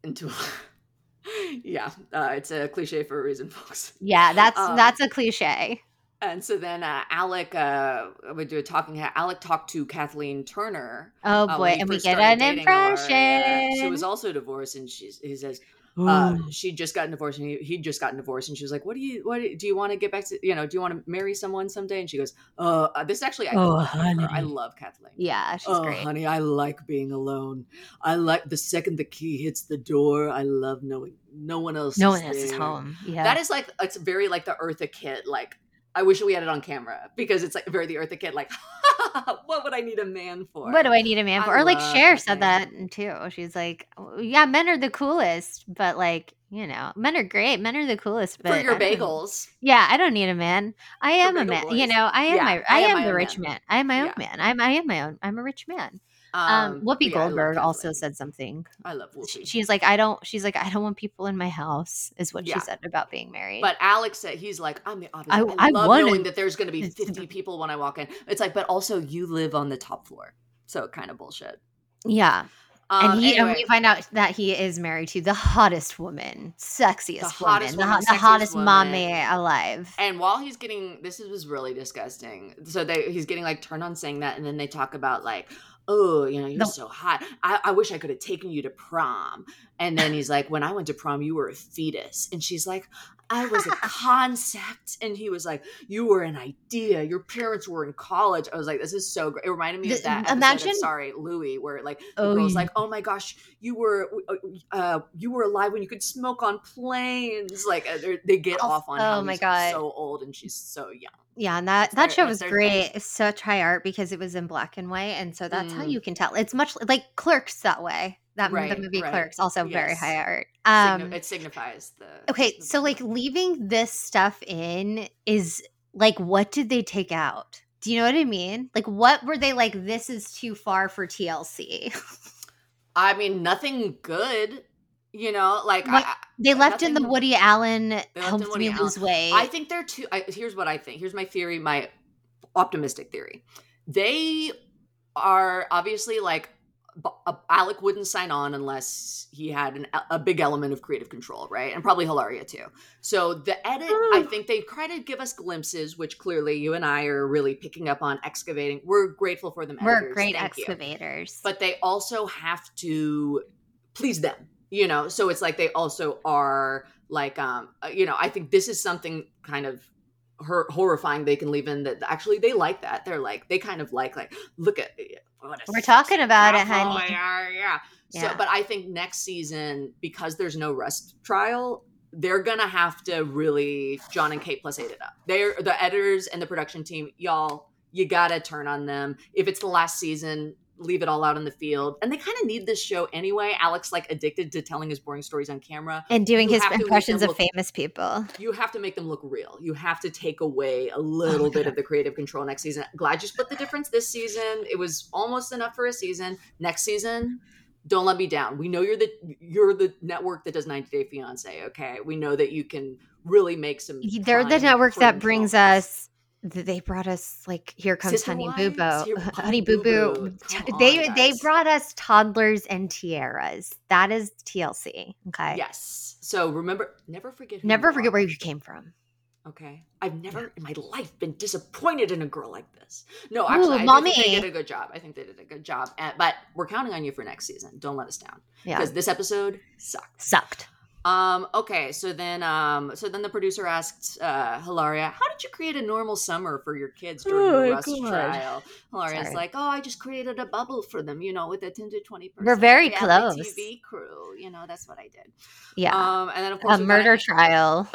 Speaker 2: Yeah. It's a cliche for a reason, folks.
Speaker 1: Yeah, that's a cliche.
Speaker 2: And so then Alec, we do a talking head. Alec talked to Kathleen Turner.
Speaker 1: Oh boy, and we get an impression.
Speaker 2: She was also divorced, and he says she just got divorced, and he just got divorced, and she was like, "What do you want to get back to? Do you want to marry someone someday?" And she goes, "This actually, honey, I love Kathleen.
Speaker 1: Yeah, she's great.
Speaker 2: Honey, I like being alone. I like the second the key hits the door. I love knowing no one else
Speaker 1: is home. Yeah,
Speaker 2: that is like it's very like the Eartha Kitt like." I wish we had it on camera because it's like very the Eartha Kitt, like, what would I need a man for?
Speaker 1: What do I need a man for? Or like Cher said that too. She's like, yeah, men are the coolest, but like, men are great. Men are the coolest. But
Speaker 2: for your bagels.
Speaker 1: Yeah, I don't need a man. I am a man. Boys. I am the rich man. I am my own man. I'm a rich man. Whoopi Goldberg also said something.
Speaker 2: I love Whoopi.
Speaker 1: She's like, I don't want people in my house, is what she said about being married.
Speaker 2: But Alex said, he's like, I'm the opposite. I love knowing that there's going to be 50 people when I walk in. It's like, but also you live on the top floor. So kind of bullshit.
Speaker 1: Yeah. And we find out that he is married to the hottest woman, sexiest woman, the hottest mommy alive.
Speaker 2: And while he's getting, this was really disgusting. So he's getting like turned on saying that. And then they talk about like, oh, you're so hot. I wish I could have taken you to prom. And then he's like, when I went to prom, you were a fetus. And she's like, I was a concept. And he was like, you were an idea. Your parents were in college. I was like, this is so great. It reminded me of that episode of Louie, where like the girl's like, oh my gosh, you were alive when you could smoke on planes. Like they get off on how he's so old and she's so young.
Speaker 1: Yeah, and that show was great. It's such high art because it was in black and white, and so that's how you can tell. It's much like Clerks that way. The movie Clerks, also very high art.
Speaker 2: It signifies
Speaker 1: Okay,
Speaker 2: the
Speaker 1: so like leaving this stuff in is like, what did they take out? Do you know what I mean? Like, what were they like, this is too far for TLC?
Speaker 2: I mean, nothing good. You know, like
Speaker 1: they left in the Woody Allen helped me lose weight.
Speaker 2: I think they're too. Here's what I think. Here's my theory. My optimistic theory. They are obviously like Alec wouldn't sign on unless he had a big element of creative control, right? And probably Hilaria too. So the edit, I think they try to give us glimpses, which clearly you and I are really picking up on, excavating. We're grateful for them.
Speaker 1: We're great excavators.
Speaker 2: But they also have to please them, you know? So it's like they also are like, you know, I think this is something kind of horrifying they can leave in, that actually they like that. They're like, they kind of like look at,
Speaker 1: we're talking about it, honey.
Speaker 2: Yeah. So, but I think next season, because there's no Rust trial, they're gonna have to really John and Kate plus 8 it up. They're the editors and the production team, y'all. You gotta turn on them. If it's the last season, leave it all out in the field. And they kind of need this show anyway. Alex like addicted to telling his boring stories on camera
Speaker 1: and doing his impressions of famous people.
Speaker 2: You have to make them look real. You have to take away a little bit of the creative control next season. Glad you split the difference this season. It was almost enough for a season. Next season, don't let me down. We know you're the network that does 90 Day Fiance. Okay, we know that you can really make some.
Speaker 1: They're the network that brings us. They brought us like Here Comes
Speaker 2: Sister
Speaker 1: Honey
Speaker 2: Wives,
Speaker 1: Boo Boo. Honey Boo Boo. They brought us Toddlers and Tiaras. That is TLC. Okay.
Speaker 2: Yes. So remember, never forget
Speaker 1: where you came from.
Speaker 2: Okay. I've never in my life been disappointed in a girl like this. No, actually, I think they did a good job. But we're counting on you for next season. Don't let us down. Yeah. Because this episode sucked. Okay, so then the producer asked Hilaria, how did you create a normal summer for your kids during the Rust trial? Hilaria's like, I just created a bubble for them, you know, with a 10 to 20 person.
Speaker 1: We're very close.
Speaker 2: TV crew, you know, that's what I did.
Speaker 1: Yeah.
Speaker 2: And then of course
Speaker 1: a murder trial.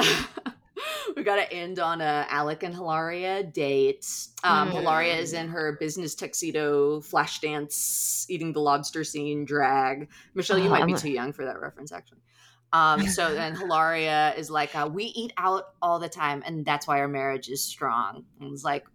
Speaker 2: We got to end on a Alec and Hilaria date. Hilaria is in her business tuxedo, flash dance, eating the lobster scene, drag. Michelle, you might be too young for that reference, actually. So then Hilaria is like, we eat out all the time, and that's why our marriage is strong. And it's like,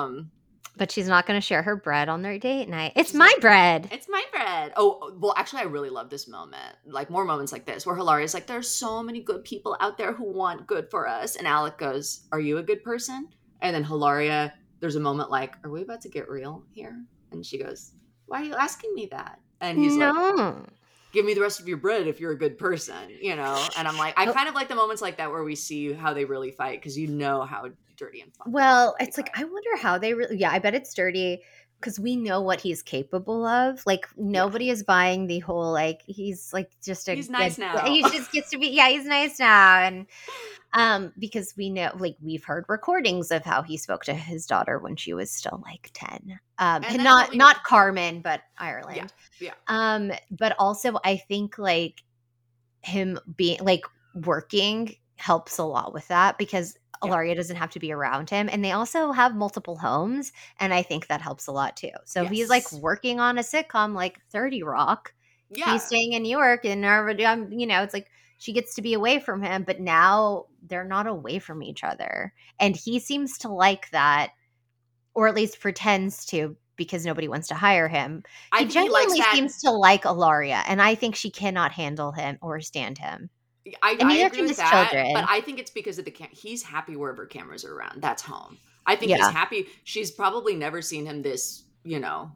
Speaker 1: but she's not going to share her bread on their date night. It's my bread.
Speaker 2: It's my bread. Oh, well, actually, I really love this moment. Like more moments like this where Hilaria's like, there's so many good people out there who want good for us. And Alec goes, are you a good person? And then Hilaria, there's a moment like, are we about to get real here? And she goes, why are you asking me that? And he's like, give me the rest of your bread if you're a good person, you know? And I'm like, I kind of like the moments like that where we see how they really fight, because you know how dirty and fun.
Speaker 1: Well, it's like, I wonder how they really, I bet it's dirty because we know what he's capable of. Like, nobody is buying the whole, like, he's like just
Speaker 2: he's nice now.
Speaker 1: He just gets to be, he's nice now. And because we know, like, we've heard recordings of how he spoke to his daughter when she was still like 10. And not Carmen, but Ireland.
Speaker 2: Yeah.
Speaker 1: But also I think like him being like working helps a lot with that, because Hilaria doesn't have to be around him. And they also have multiple homes. And I think that helps a lot too. So he's like working on a sitcom like 30 Rock. Yeah. He's staying in New York, and you know, it's like she gets to be away from him, but now they're not away from each other. And he seems to like that, or at least pretends to, because nobody wants to hire him. He genuinely seems to like Hilaria, and I think she cannot handle him or stand him.
Speaker 2: I agree with that, but I think it's because of he's happy wherever cameras are around. That's home. I think he's happy. She's probably never seen him this, you know,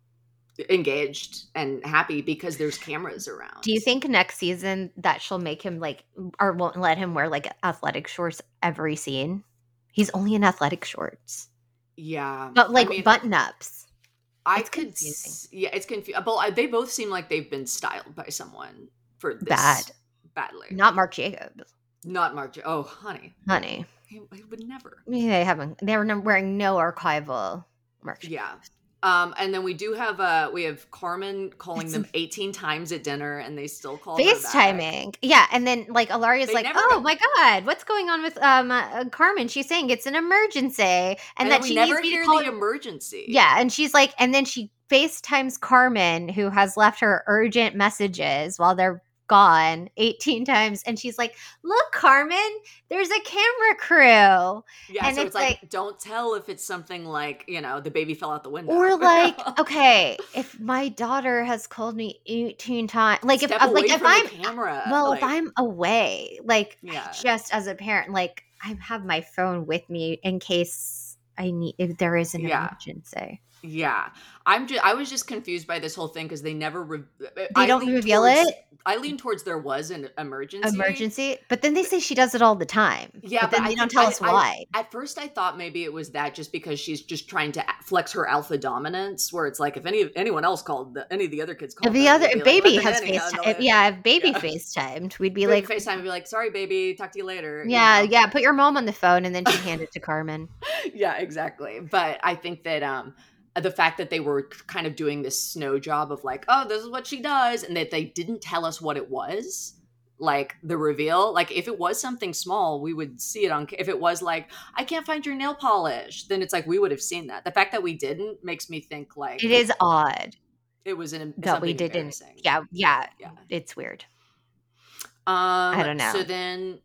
Speaker 2: engaged and happy because there's cameras around.
Speaker 1: Do you think next season that she'll make him like, or won't let him wear like athletic shorts every scene? He's only in athletic shorts.
Speaker 2: Yeah.
Speaker 1: But like button-ups.
Speaker 2: It's confusing. Yeah, it's confusing. But they both seem like they've been styled by someone for this. Badly.
Speaker 1: Not Marc Jacobs.
Speaker 2: Oh, honey. He would never.
Speaker 1: They haven't. They were wearing no archival Marc Jacobs.
Speaker 2: Yeah. And then we have Carmen calling them 18 times at dinner, and they still call her
Speaker 1: FaceTiming.
Speaker 2: back.
Speaker 1: Yeah, and then like Ilaria's like, "Oh my god, what's going on with Carmen? She's saying it's an emergency, and that
Speaker 2: we
Speaker 1: she
Speaker 2: never
Speaker 1: needs me
Speaker 2: hear
Speaker 1: to call
Speaker 2: the emergency."
Speaker 1: Yeah, and she's like, and then she FaceTimes Carmen, who has left her urgent messages while they're gone 18 times, and she's like, "Look, Carmen, there's a camera crew."
Speaker 2: Yeah,
Speaker 1: and
Speaker 2: so it's like, don't tell if it's something like, the baby fell out the window.
Speaker 1: Or like, okay, if my daughter has called me 18 times, like
Speaker 2: Step
Speaker 1: if
Speaker 2: away
Speaker 1: like if
Speaker 2: from
Speaker 1: I'm
Speaker 2: the camera.
Speaker 1: well,
Speaker 2: like,
Speaker 1: if I'm away, like
Speaker 2: Yeah.
Speaker 1: just as a parent, like I have my phone with me in case if there is an emergency.
Speaker 2: Yeah. I was just confused by this whole thing because they never
Speaker 1: They don't reveal it.
Speaker 2: I lean towards there was an emergency.
Speaker 1: But then they say she does it all the time.
Speaker 2: Yeah,
Speaker 1: but then they don't tell us why.
Speaker 2: At first, I thought maybe it was that just because she's just trying to flex her alpha dominance, where it's like if anyone else called, any of the other kids called,
Speaker 1: if the other baby has
Speaker 2: FaceTime,
Speaker 1: if baby FaceTimed, we'd be like
Speaker 2: FaceTime, would be like, "Sorry, baby, talk to you later."
Speaker 1: Yeah, put your mom on the phone, and then she'd hand it to Carmen.
Speaker 2: Yeah, exactly. But I think that the fact that they were kind of doing this snow job of like, oh, this is what she does, and that they didn't tell us what it was, like the reveal. Like if it was something small, we would see it on. If it was like, I can't find your nail polish, then it's like we would have seen that. The fact that we didn't makes me think like
Speaker 1: it is odd.
Speaker 2: It was
Speaker 1: that we didn't. Yeah, it's weird. I don't know.
Speaker 2: So then,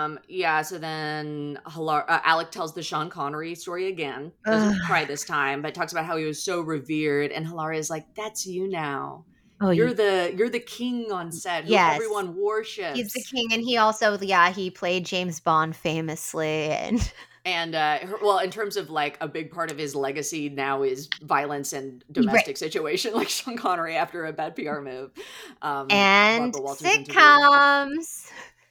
Speaker 2: Alec tells the Sean Connery story again. Doesn't cry this time, but talks about how he was so revered. And Hilaria's like, "That's you now. Oh, you're the king on set who everyone worships.
Speaker 1: He's the king, and he also, he played James Bond famously, and."
Speaker 2: And in terms of like a big part of his legacy now is violence and domestic situation, like Sean Connery after a bad PR move,
Speaker 1: and sitcoms.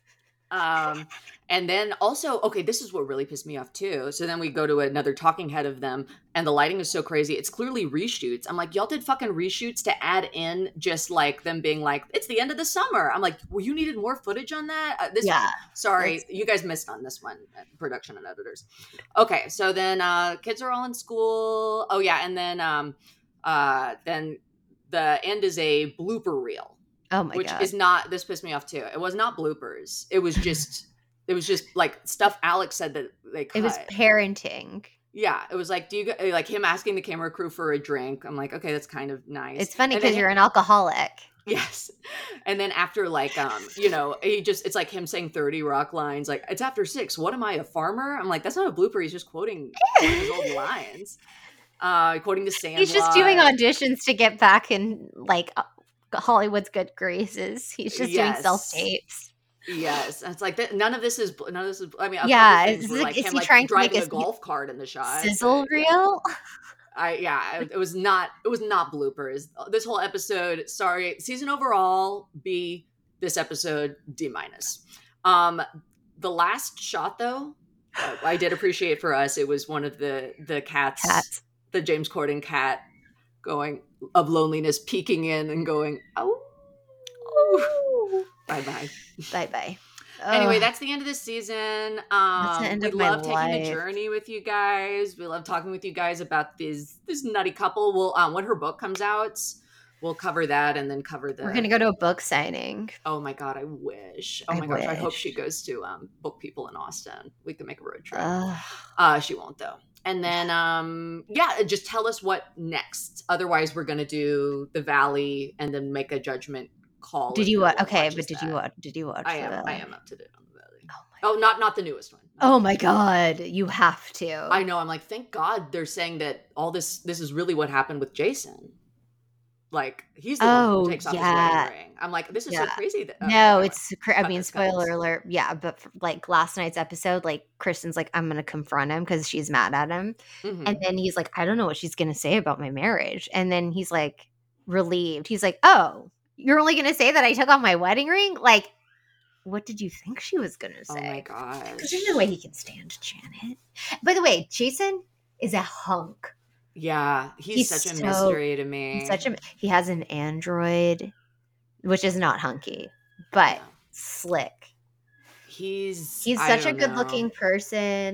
Speaker 2: And then also, okay, this is what really pissed me off too. So then we go to another talking head of them, and the lighting is so crazy. It's clearly reshoots. I'm like, y'all did fucking reshoots to add in just like them being like, it's the end of the summer. I'm like, well, you needed more footage on that? Sorry, you guys missed on this one, production and editors. Okay, so then kids are all in school. Oh yeah, and then the end is a blooper reel.
Speaker 1: Oh my god.
Speaker 2: Which is not, this pissed me off too. It was not bloopers. It was just like stuff Alex said that they cut.
Speaker 1: It was parenting.
Speaker 2: Yeah, it was like, like him asking the camera crew for a drink. I'm like, okay, that's kind of nice.
Speaker 1: It's funny because you're an alcoholic.
Speaker 2: Yes. And then after like, it's like him saying 30 Rock lines. Like, it's after 6. What am I, a farmer? I'm like, that's not a blooper. He's just quoting his old lines. Quoting the Sandlot.
Speaker 1: He's just doing auditions to get back in like Hollywood's good graces. He's just doing self-tapes.
Speaker 2: Yes, it's like none of this is. I mean,
Speaker 1: is
Speaker 2: he trying to make a golf cart in the shot?
Speaker 1: Sizzle reel.
Speaker 2: It was not bloopers. This whole episode, sorry, season overall B. This episode D-. The last shot though, I did appreciate for us. It was one of the cats, the James Corden cat, going of loneliness, peeking in and going, oh. Bye-bye.
Speaker 1: Bye-bye.
Speaker 2: Anyway, that's the end of this season.
Speaker 1: That's the end of my life.
Speaker 2: We love taking the journey with you guys. We love talking with you guys about this nutty couple. We'll when her book comes out, we'll cover that and then cover the.
Speaker 1: We're gonna go to a book signing.
Speaker 2: Oh my god, I wish. Oh my gosh, I hope she goes to Book People in Austin. We can make a road trip. She won't though. And then just tell us what next. Otherwise, we're gonna do The Valley and then make a judgment call.
Speaker 1: Did you watch? Okay, but did you watch?
Speaker 2: I am up to date on The Valley. Oh, not the newest one.
Speaker 1: Oh my god, you have to.
Speaker 2: I know. I'm like, thank God they're saying that all this is really what happened with Jason. Like he's the one who takes off his wedding ring. I'm like, this is so crazy.
Speaker 1: Spoiler alert. Yeah, but for, like last night's episode, like Kristen's like, I'm gonna confront him because she's mad at him, and then he's like, I don't know what she's gonna say about my marriage, and then he's like relieved. He's like, oh. You're only going to say that I took off my wedding ring? Like, what did you think she was going to say?
Speaker 2: Oh, my God.
Speaker 1: Because there's no way he can stand Janet. By the way, Jason is a hunk.
Speaker 2: Yeah, he's such a mystery to me.
Speaker 1: He has an android, which is not hunky, but slick.
Speaker 2: He's
Speaker 1: such a good-looking person.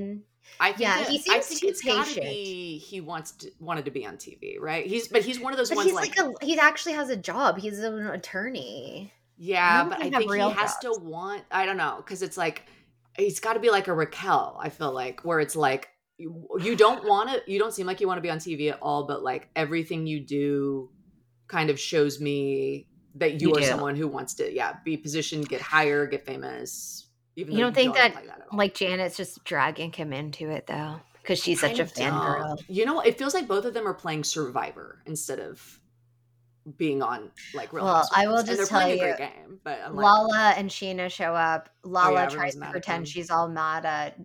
Speaker 2: I think
Speaker 1: Yeah, he seems too
Speaker 2: it's got to
Speaker 1: patient.
Speaker 2: be he wanted to be on TV, right? He's one of those
Speaker 1: But
Speaker 2: ones
Speaker 1: he actually has a job. He's an attorney.
Speaker 2: yeah,
Speaker 1: Real
Speaker 2: but I
Speaker 1: men have
Speaker 2: think he
Speaker 1: real
Speaker 2: has to
Speaker 1: jobs.
Speaker 2: want, I don't know, because it's like he's got to be like a Raquel. I feel like where it's like you don't seem like you want to be on TV at all, but like everything you do kind of shows me that you
Speaker 1: You
Speaker 2: are
Speaker 1: do.
Speaker 2: someone who wants to be positioned, get higher, get famous, even
Speaker 1: You
Speaker 2: though
Speaker 1: don't
Speaker 2: you
Speaker 1: think
Speaker 2: don't act
Speaker 1: that
Speaker 2: like that at all.
Speaker 1: like Janet's just dragging him into it though, because she's such
Speaker 2: I
Speaker 1: a
Speaker 2: don't.
Speaker 1: fangirl.
Speaker 2: You know, it feels like both of them are playing Survivor instead of being on like Real
Speaker 1: Well, I will
Speaker 2: Housewives, and they're
Speaker 1: just tell
Speaker 2: playing a
Speaker 1: you,
Speaker 2: great game. But I'm like,
Speaker 1: Lala and Sheena show up.
Speaker 2: oh yeah,
Speaker 1: Lala tries
Speaker 2: everyone's
Speaker 1: to
Speaker 2: mad at
Speaker 1: pretend
Speaker 2: them.
Speaker 1: she's all mad at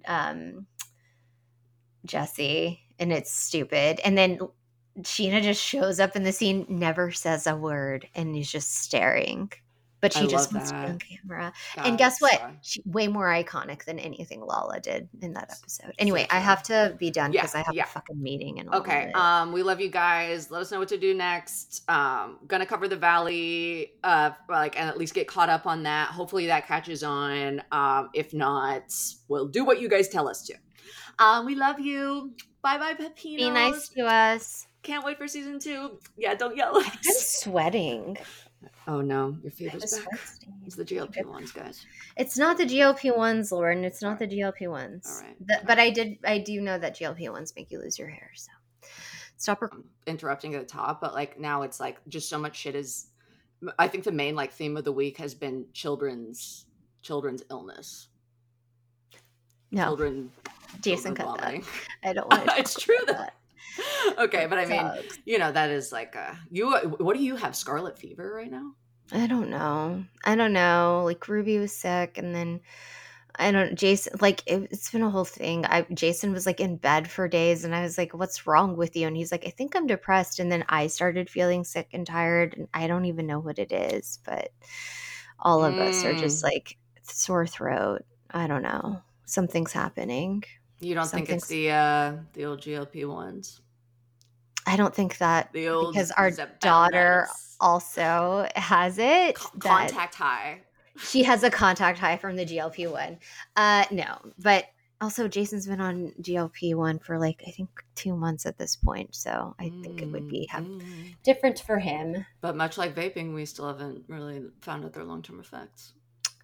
Speaker 1: Jesse, and it's stupid. And then Sheena just shows up in the scene, never says a word, and is just staring. But
Speaker 2: I
Speaker 1: she just
Speaker 2: love
Speaker 1: wants to be on
Speaker 2: that.
Speaker 1: camera. And guess
Speaker 2: That's
Speaker 1: what? She's way more iconic than anything Lala did in that episode. Anyway,
Speaker 2: so
Speaker 1: I
Speaker 2: true.
Speaker 1: have to be done
Speaker 2: Yeah,
Speaker 1: because I have a
Speaker 2: yeah.
Speaker 1: fucking meeting in a little
Speaker 2: Okay.
Speaker 1: bit.
Speaker 2: We love you guys. Let us know what to do next. Gonna cover the Valley, and at least get caught up on that. Hopefully that catches on. If not, we'll do what you guys tell us to. We love you. Bye bye, Pepinos.
Speaker 1: Be nice to us.
Speaker 2: Can't wait for season 2. Yeah, don't yell at
Speaker 1: I'm
Speaker 2: us.
Speaker 1: sweating.
Speaker 2: Oh no, your fever's
Speaker 1: Just
Speaker 2: back. It's the GLP ones, guys.
Speaker 1: It's not the GLP ones, Lauren. It's not the GLP
Speaker 2: All
Speaker 1: ones.
Speaker 2: right.
Speaker 1: But I do know that GLP ones make you lose your hair. So stop.
Speaker 2: Interrupting at the top, but like now it's like just so much shit is. I think the main like theme of the week has been children's illness.
Speaker 1: No,
Speaker 2: children
Speaker 1: Jason,
Speaker 2: children
Speaker 1: cut
Speaker 2: vomiting.
Speaker 1: that. I don't want to.
Speaker 2: It's true that. Okay, but I mean, you know, that is like you. What do you have? Scarlet fever right now?
Speaker 1: I don't know. Like Ruby was sick, and then Jason, like it's been a whole thing. Jason was like in bed for days, and I was like, "What's wrong with you?" And he's like, "I think I'm depressed." And then I started feeling sick and tired, and I don't even know what it is, but all of us are just like sore throat. I don't know. Something's happening.
Speaker 2: You don't think it's the old GLP ones?
Speaker 1: I don't think that
Speaker 2: the old
Speaker 1: because our daughter also has it.
Speaker 2: Contact high.
Speaker 1: She has a contact high from the GLP-1. No, but also Jason's been on GLP-1 for like I think 2 months at this point, so I think it would be different for him.
Speaker 2: But much like vaping, we still haven't really found out their long-term effects.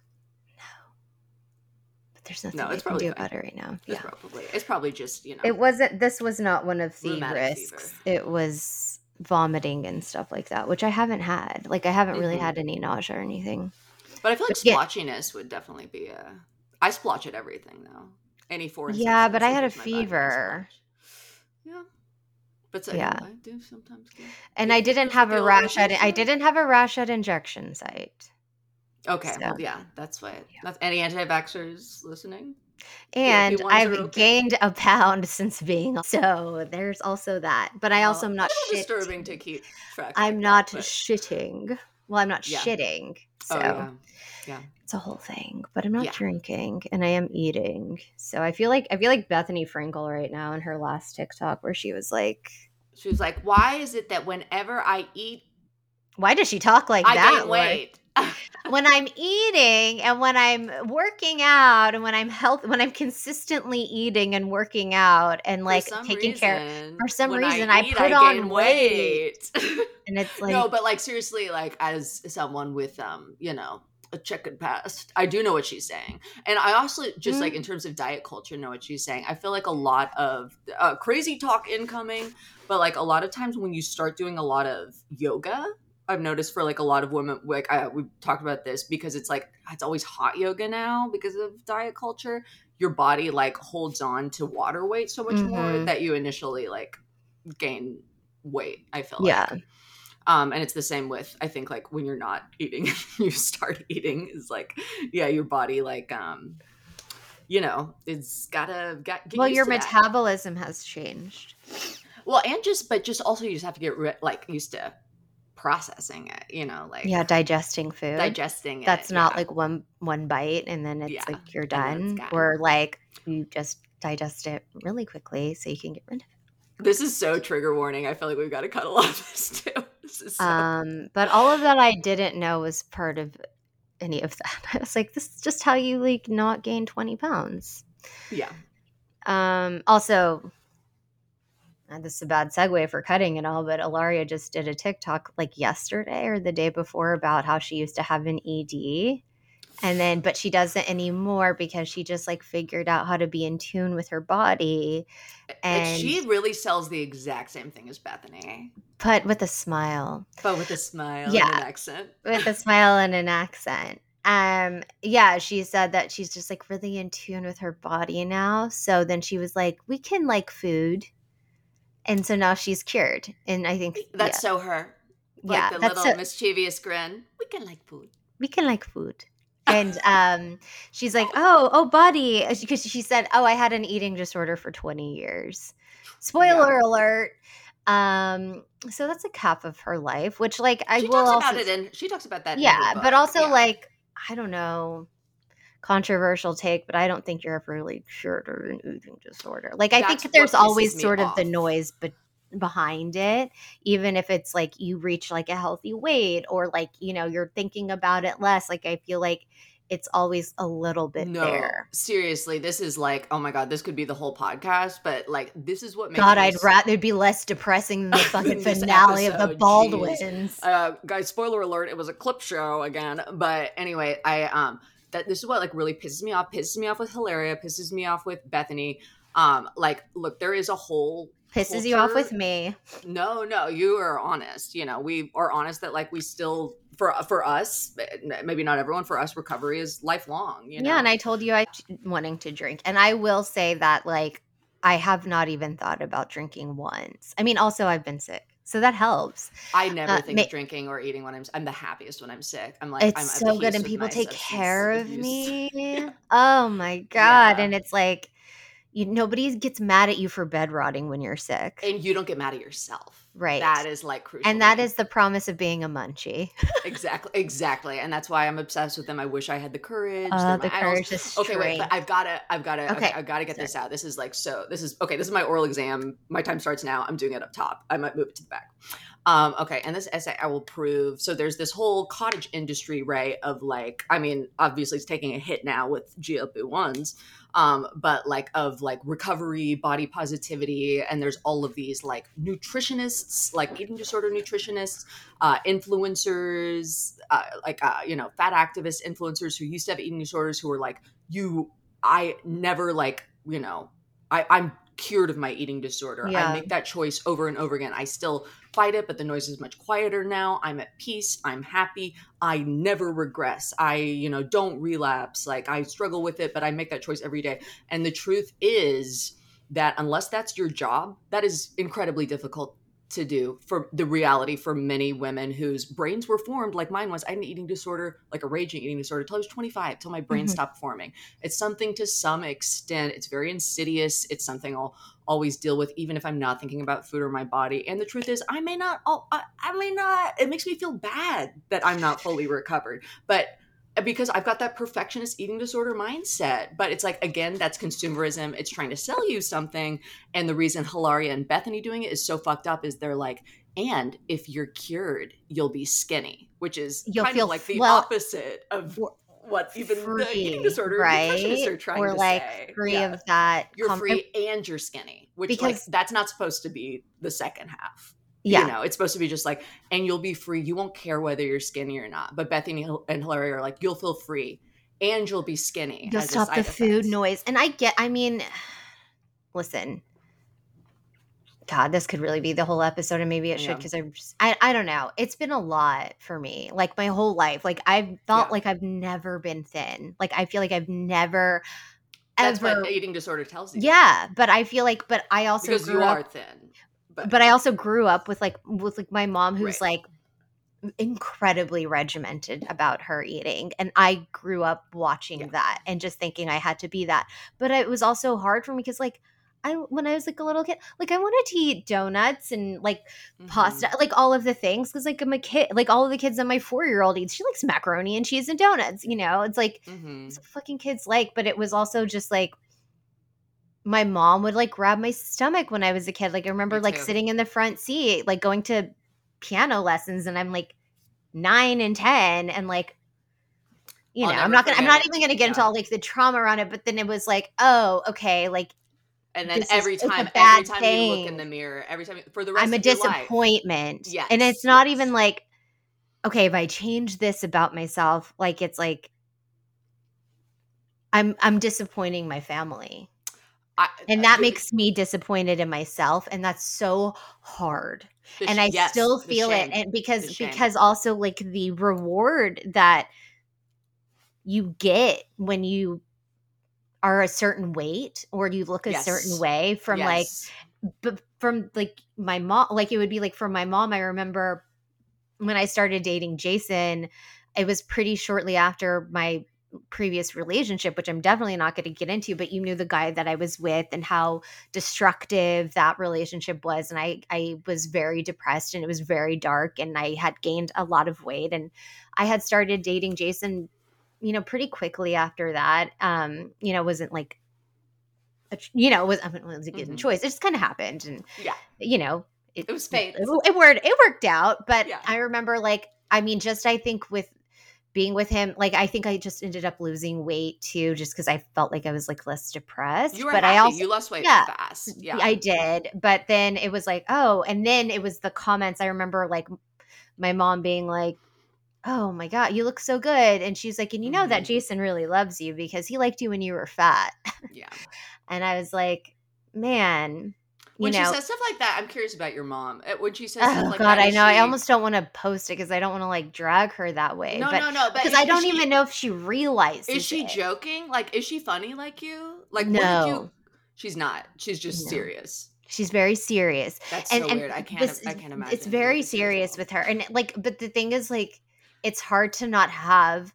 Speaker 1: There's nothing we can do about it right now.
Speaker 2: It's probably just, you know.
Speaker 1: This was not one of the risks.
Speaker 2: Fever.
Speaker 1: It was vomiting and stuff like that, which I haven't had. Like I haven't really had any nausea or anything.
Speaker 2: But I feel like splotchiness would definitely be I splotch at everything though. Any foreign substance.
Speaker 1: Yeah, but I had a fever.
Speaker 2: Yeah. But I do sometimes get.
Speaker 1: And I didn't have a rash at injection site.
Speaker 2: Okay, so, well, yeah, that's why. That's any anti-vaxxers listening.
Speaker 1: And I've gained a pound since being so. There's also that, but I also am not
Speaker 2: disturbing to keep track.
Speaker 1: I'm not shitting. Well, I'm not shitting. So
Speaker 2: yeah,
Speaker 1: it's a whole thing. But I'm not drinking, and I am eating. So I feel like Bethany Frankel right now in her last TikTok where she was like,
Speaker 2: "Why is it that whenever I eat,
Speaker 1: why does she talk like that?
Speaker 2: I gain weight."
Speaker 1: When I'm eating and when I'm working out and when I'm when I'm consistently eating and working out and like taking care, for some reason I put on weight. And it's like,
Speaker 2: no, but like seriously, like as someone with you know, a checkered past, I do know what she's saying. And I also just like in terms of diet culture know what she's saying. I feel like a lot of crazy talk incoming, but like a lot of times when you start doing a lot of yoga, I've noticed for like a lot of women, like we talked about this because it's like it's always hot yoga now because of diet culture. Your body like holds on to water weight so much more that you initially like gain weight. I feel like, and it's the same with I think like when you're not eating, you start eating is like your body like you know it's gotta get
Speaker 1: well your metabolism has changed.
Speaker 2: Well, and just also you just have to get used to processing it, you know, like
Speaker 1: digesting food. That's not like one bite and then it's like you're done. Or like you just digest it really quickly so you can get rid of it.
Speaker 2: This is so trigger warning. I feel like we've got to cut a lot of this too. This is
Speaker 1: but all of that I didn't know was part of any of that. I was like, this is just how you like not gain 20 pounds.
Speaker 2: Yeah.
Speaker 1: Also, this is a bad segue for cutting and all, but Ilaria just did a TikTok like yesterday or the day before about how she used to have an ED. And then, but she doesn't anymore because she just like figured out how to be in tune with her body.
Speaker 2: And
Speaker 1: And
Speaker 2: she really sells the exact same thing as Bethany.
Speaker 1: but with a smile.
Speaker 2: But with a smile
Speaker 1: Yeah.
Speaker 2: and an accent.
Speaker 1: With a smile and an accent. Yeah, she said that she's just like really in tune with her body now. So then she was like, we can like food. And so now she's cured. And I think
Speaker 2: That's so her. Like
Speaker 1: yeah,
Speaker 2: the
Speaker 1: that's
Speaker 2: little mischievous grin. We can like food.
Speaker 1: We can like food. And she's like, oh, body. Because she said, oh, I had an eating disorder for 20 years. Spoiler alert. So that's like half of her life, which like
Speaker 2: she talks about that in her book.
Speaker 1: But also like, I don't know, controversial take, but I don't think you're ever really cured of an eating disorder. Like I think there's always sort of the noise behind it, even if it's like you reach like a healthy weight or like, you know, you're thinking about it less. Like I feel like it's always a little bit there.
Speaker 2: Seriously, this is like, oh my God, this could be the whole podcast, but like, this is what makes
Speaker 1: I'd rather it'd be less depressing than the fucking finale of the Baldwins.
Speaker 2: Guys, spoiler alert, it was a clip show again. But anyway, this is what like really pisses me off with Hilaria, pisses me off with Bethany. Like, look, there is a whole
Speaker 1: pisses you off with me.
Speaker 2: No, you are honest. You know, we are honest that like we still for us, maybe not everyone, for us, recovery is lifelong. You know?
Speaker 1: Yeah, and I told you I wanting to drink, and I will say that like I have not even thought about drinking once. I mean, also I've been sick, so that helps.
Speaker 2: I never think of drinking or eating when I'm the happiest when I'm sick. I'm like,
Speaker 1: it's so good, and people take care of me. Oh my God, and it's like. Nobody gets mad at you for bed rotting when you're sick.
Speaker 2: And you don't get mad at yourself.
Speaker 1: Right.
Speaker 2: That is like crucial.
Speaker 1: And that is the promise of being a munchie.
Speaker 2: Exactly. And that's why I'm obsessed with them. I wish I had the courage.
Speaker 1: The courage is straight.
Speaker 2: Okay, wait, but I've gotta get this out. This is my oral exam. My time starts now. I'm doing it up top. I might move it to the back. Okay, and this essay I will prove. So there's this whole cottage industry, right? Of like, I mean, obviously it's taking a hit now with GLP-1s. But like of like recovery, body positivity, and there's all of these like nutritionists, like eating disorder nutritionists, influencers, fat activist influencers who used to have eating disorders who were like, I'm cured of my eating disorder. Yeah. I make that choice over and over again. I still fight it, but the noise is much quieter now. I'm at peace. I'm happy. I never regress. I, don't relapse. Like I struggle with it, but I make that choice every day. And the truth is that unless that's your job, that is incredibly difficult to do for the reality for many women whose brains were formed like mine was. I had an eating disorder, like a raging eating disorder, till I was 25, till my brain stopped forming. It's something to some extent. It's very insidious. It's something I'll always deal with, even if I'm not thinking about food or my body. And the truth is, I may not. It makes me feel bad that I'm not fully recovered, but because I've got that perfectionist eating disorder mindset. But it's like, again, that's consumerism. It's trying to sell you something. And the reason Hilaria and Bethany doing it is so fucked up is they're like, and if you're cured, you'll be skinny, which is kind of like the opposite of what even the eating disorder nutritionists are trying to say.
Speaker 1: Free of that.
Speaker 2: You're free and you're skinny, which like that's not supposed to be the second half. Yeah. It's supposed to be just like, and you'll be free. You won't care whether you're skinny or not. But Bethany and Hilaria are like, you'll feel free and you'll be skinny.
Speaker 1: You'll stop the food noise. And listen, God, this could really be the whole episode, and maybe it should, because I don't know. It's been a lot for me, like my whole life. Like I've felt like I've never been thin. Like I feel like I've never
Speaker 2: That's what eating disorder tells you.
Speaker 1: Yeah, but I feel like, but I also
Speaker 2: because you are thin.
Speaker 1: But I also grew up with my mom who's like incredibly regimented about her eating. And I grew up watching that and just thinking I had to be that. But it was also hard for me because when I was like a little kid, like I wanted to eat donuts and like pasta, like all of the things. Cause like I'm a kid, like all of the kids that my 4-year-old eats, she likes macaroni and cheese and donuts, it's like, it's what fucking kids like. But it was also just like, my mom would like grab my stomach when I was a kid. Like I remember like sitting in the front seat, like going to piano lessons, and I'm like 9 and 10, and like, I'm not even gonna get into all like the trauma around it. But then it was like, oh, okay, like
Speaker 2: And then
Speaker 1: it's a
Speaker 2: every
Speaker 1: bad
Speaker 2: time you look in
Speaker 1: thing.
Speaker 2: the mirror, every time for the
Speaker 1: I'm
Speaker 2: rest
Speaker 1: a
Speaker 2: of your life.
Speaker 1: disappointment.
Speaker 2: Yes.
Speaker 1: And it's not even like, okay, if I change this about myself, like it's like I'm disappointing my family. And that makes me disappointed in myself, and that's so hard. And I still feel it, and because also like the reward that you get when you are a certain weight or you look a certain way from like from like my mom, like it would be like from my mom. I remember when I started dating Jason, it was pretty shortly after my previous relationship, which I'm definitely not going to get into, but you knew the guy that I was with and how destructive that relationship was. And I was very depressed and it was very dark and I had gained a lot of weight and I had started dating Jason, pretty quickly after that. Wasn't like, it wasn't a given choice. It just kind of happened. And, it
Speaker 2: was fate.
Speaker 1: It worked out. But I remember I think with being with him, like I think I just ended up losing weight too, just because I felt like I was like less depressed.
Speaker 2: You were happy. You lost weight fast. Yeah,
Speaker 1: I did. But then it was like, and then it was the comments. I remember like my mom being like, "Oh my God, you look so good." And she's like, and you know that Jason really loves you because he liked you when you were fat.
Speaker 2: Yeah.
Speaker 1: And I was like, man.
Speaker 2: When she says stuff like that, I'm curious about your mom. When she says stuff like
Speaker 1: God,
Speaker 2: that,
Speaker 1: I know. I almost don't want to post it because I don't want to like drag her that way.
Speaker 2: No. But
Speaker 1: because I don't even know if she realizes.
Speaker 2: Is she joking? Like, is she funny like you? Like,
Speaker 1: no,
Speaker 2: she's not. She's just serious.
Speaker 1: She's very serious.
Speaker 2: That's so weird. I can't imagine.
Speaker 1: It's very serious with her, and but the thing is, like, it's hard to not have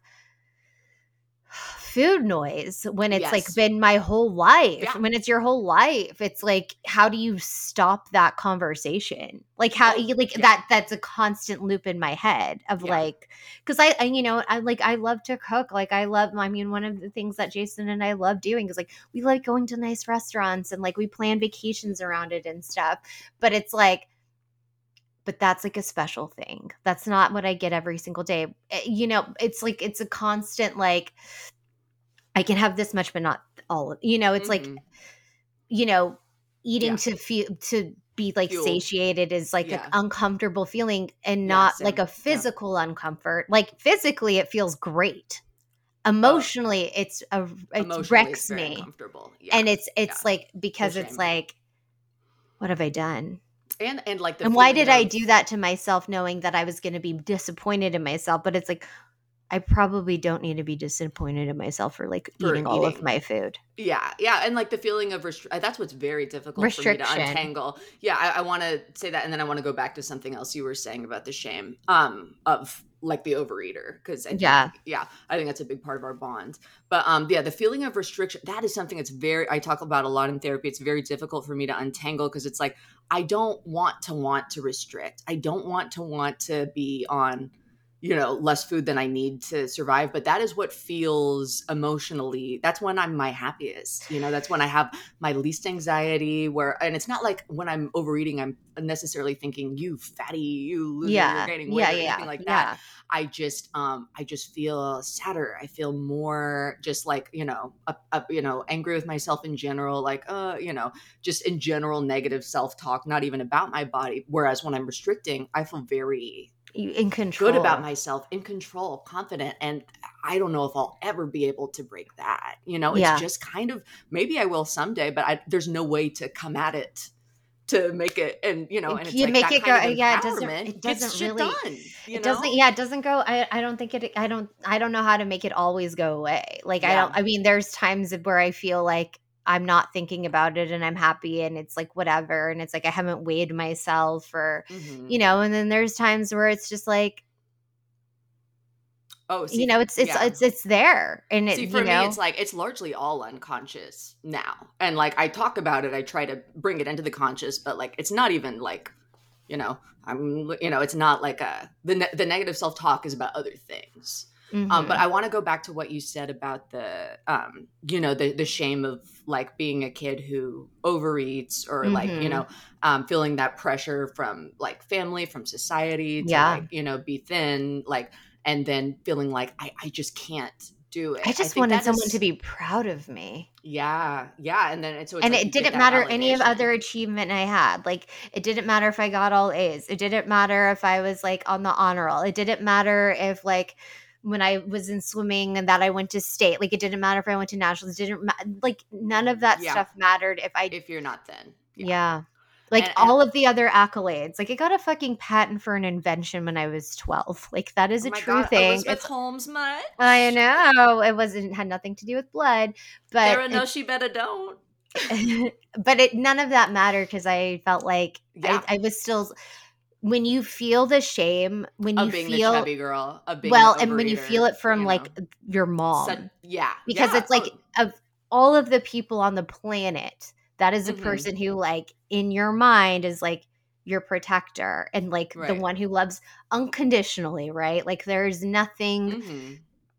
Speaker 1: food noise when it's like been my whole life. When it's your whole life, it's like, how do you stop that conversation? Like that's a constant loop in my head of like, because I love to cook. Like one of the things that Jason and I love doing is like we like going to nice restaurants and like we plan vacations around it and stuff. But it's like, but that's like a special thing. That's not what I get every single day. It's like, it's a constant, like, I can have this much, but not all of, it's like, eating to be like satiated is like an uncomfortable feeling and not like a physical uncomfort. Like physically it feels great. Emotionally it wrecks me.
Speaker 2: Uncomfortable. Yeah.
Speaker 1: And it's like, because it's like, what have I done?
Speaker 2: And like
Speaker 1: and why did I do that to myself knowing that I was going to be disappointed in myself? But it's like, I probably don't need to be disappointed in myself for like eating all of my food.
Speaker 2: Yeah. And like the feeling of that's what's very difficult for me to untangle. Yeah, I want to say that, and then I want to go back to something else you were saying about the shame of like the overeater, because I think that's a big part of our bond. But the feeling of restriction, that is something that's I talk about a lot in therapy. It's very difficult for me to untangle because it's like I don't want to restrict. I don't want to be on less food than I need to survive. But that is what feels emotionally, that's when I'm my happiest. That's when I have my least anxiety, and it's not like when I'm overeating, I'm necessarily thinking, you fatty, you loser, you're gaining weight or anything like that. I just feel sadder. I feel more just like, angry with myself in general, like, just in general, negative self-talk, not even about my body. Whereas when I'm restricting, I feel very
Speaker 1: in control,
Speaker 2: good about myself, in control, confident. And I don't know if I'll ever be able to break that. It's just kind of, maybe I will someday, but there's no way to come at it to make it. And, and it's
Speaker 1: you
Speaker 2: like
Speaker 1: make
Speaker 2: that
Speaker 1: it
Speaker 2: kind
Speaker 1: go.
Speaker 2: of
Speaker 1: It doesn't really
Speaker 2: done,
Speaker 1: it doesn't. Yeah, it doesn't go. I don't think it. I don't know how to make it always go away. Like there's times where I feel like I'm not thinking about it and I'm happy and it's like whatever, and it's like I haven't weighed myself or and then there's times where it's just like, it's there. And
Speaker 2: for me, it's like, it's largely all unconscious now. And like, I talk about it, I try to bring it into the conscious, but like, it's not even like, it's not like the negative self-talk is about other things. But I want to go back to what you said about the, the shame of like being a kid who overeats or like, feeling that pressure from like family, from society to like, be thin, like, and then feeling like I just can't do
Speaker 1: I
Speaker 2: it. I
Speaker 1: just
Speaker 2: think
Speaker 1: wanted
Speaker 2: that
Speaker 1: someone to
Speaker 2: is,
Speaker 1: be proud of me.
Speaker 2: yeah, yeah. And then so it's
Speaker 1: And
Speaker 2: like
Speaker 1: it
Speaker 2: you get
Speaker 1: didn't
Speaker 2: that
Speaker 1: matter any of
Speaker 2: validation.
Speaker 1: other achievement I had. Like, it didn't matter if I got all A's. It didn't matter if I was, like, on the honor roll. It didn't matter if, like, when I was in swimming and that I went to state. Like, it didn't matter if I went to nationals. It didn't like, none of that
Speaker 2: Yeah,
Speaker 1: stuff mattered if I
Speaker 2: if you're not thin. Yeah.
Speaker 1: yeah. Like,
Speaker 2: And
Speaker 1: all of the other accolades. Like, I got a fucking patent for an invention when I was 12. Like, that is
Speaker 2: oh
Speaker 1: a
Speaker 2: my
Speaker 1: true
Speaker 2: God,
Speaker 1: thing.
Speaker 2: Elizabeth
Speaker 1: It's
Speaker 2: Holmes
Speaker 1: I
Speaker 2: much?
Speaker 1: know. It wasn't had nothing to do with blood, but
Speaker 2: Sarah, no,
Speaker 1: it's
Speaker 2: she better don't.
Speaker 1: but it none of that mattered because I felt like
Speaker 2: Yeah.
Speaker 1: I was still when you feel the shame, when
Speaker 2: Of
Speaker 1: you
Speaker 2: being the
Speaker 1: feel
Speaker 2: chubby girl, of being the
Speaker 1: well, and when you feel
Speaker 2: overeater,
Speaker 1: it from,
Speaker 2: you know.
Speaker 1: like, your
Speaker 2: Such,
Speaker 1: mom,
Speaker 2: yeah,
Speaker 1: because
Speaker 2: yeah.
Speaker 1: it's
Speaker 2: Oh,
Speaker 1: like, of all of the people on the planet, that is a
Speaker 2: mm-hmm.
Speaker 1: person who, like, in your mind is, like, your protector and, like, the
Speaker 2: Right.
Speaker 1: one who loves unconditionally, right? Like, there's nothing
Speaker 2: Mm-hmm.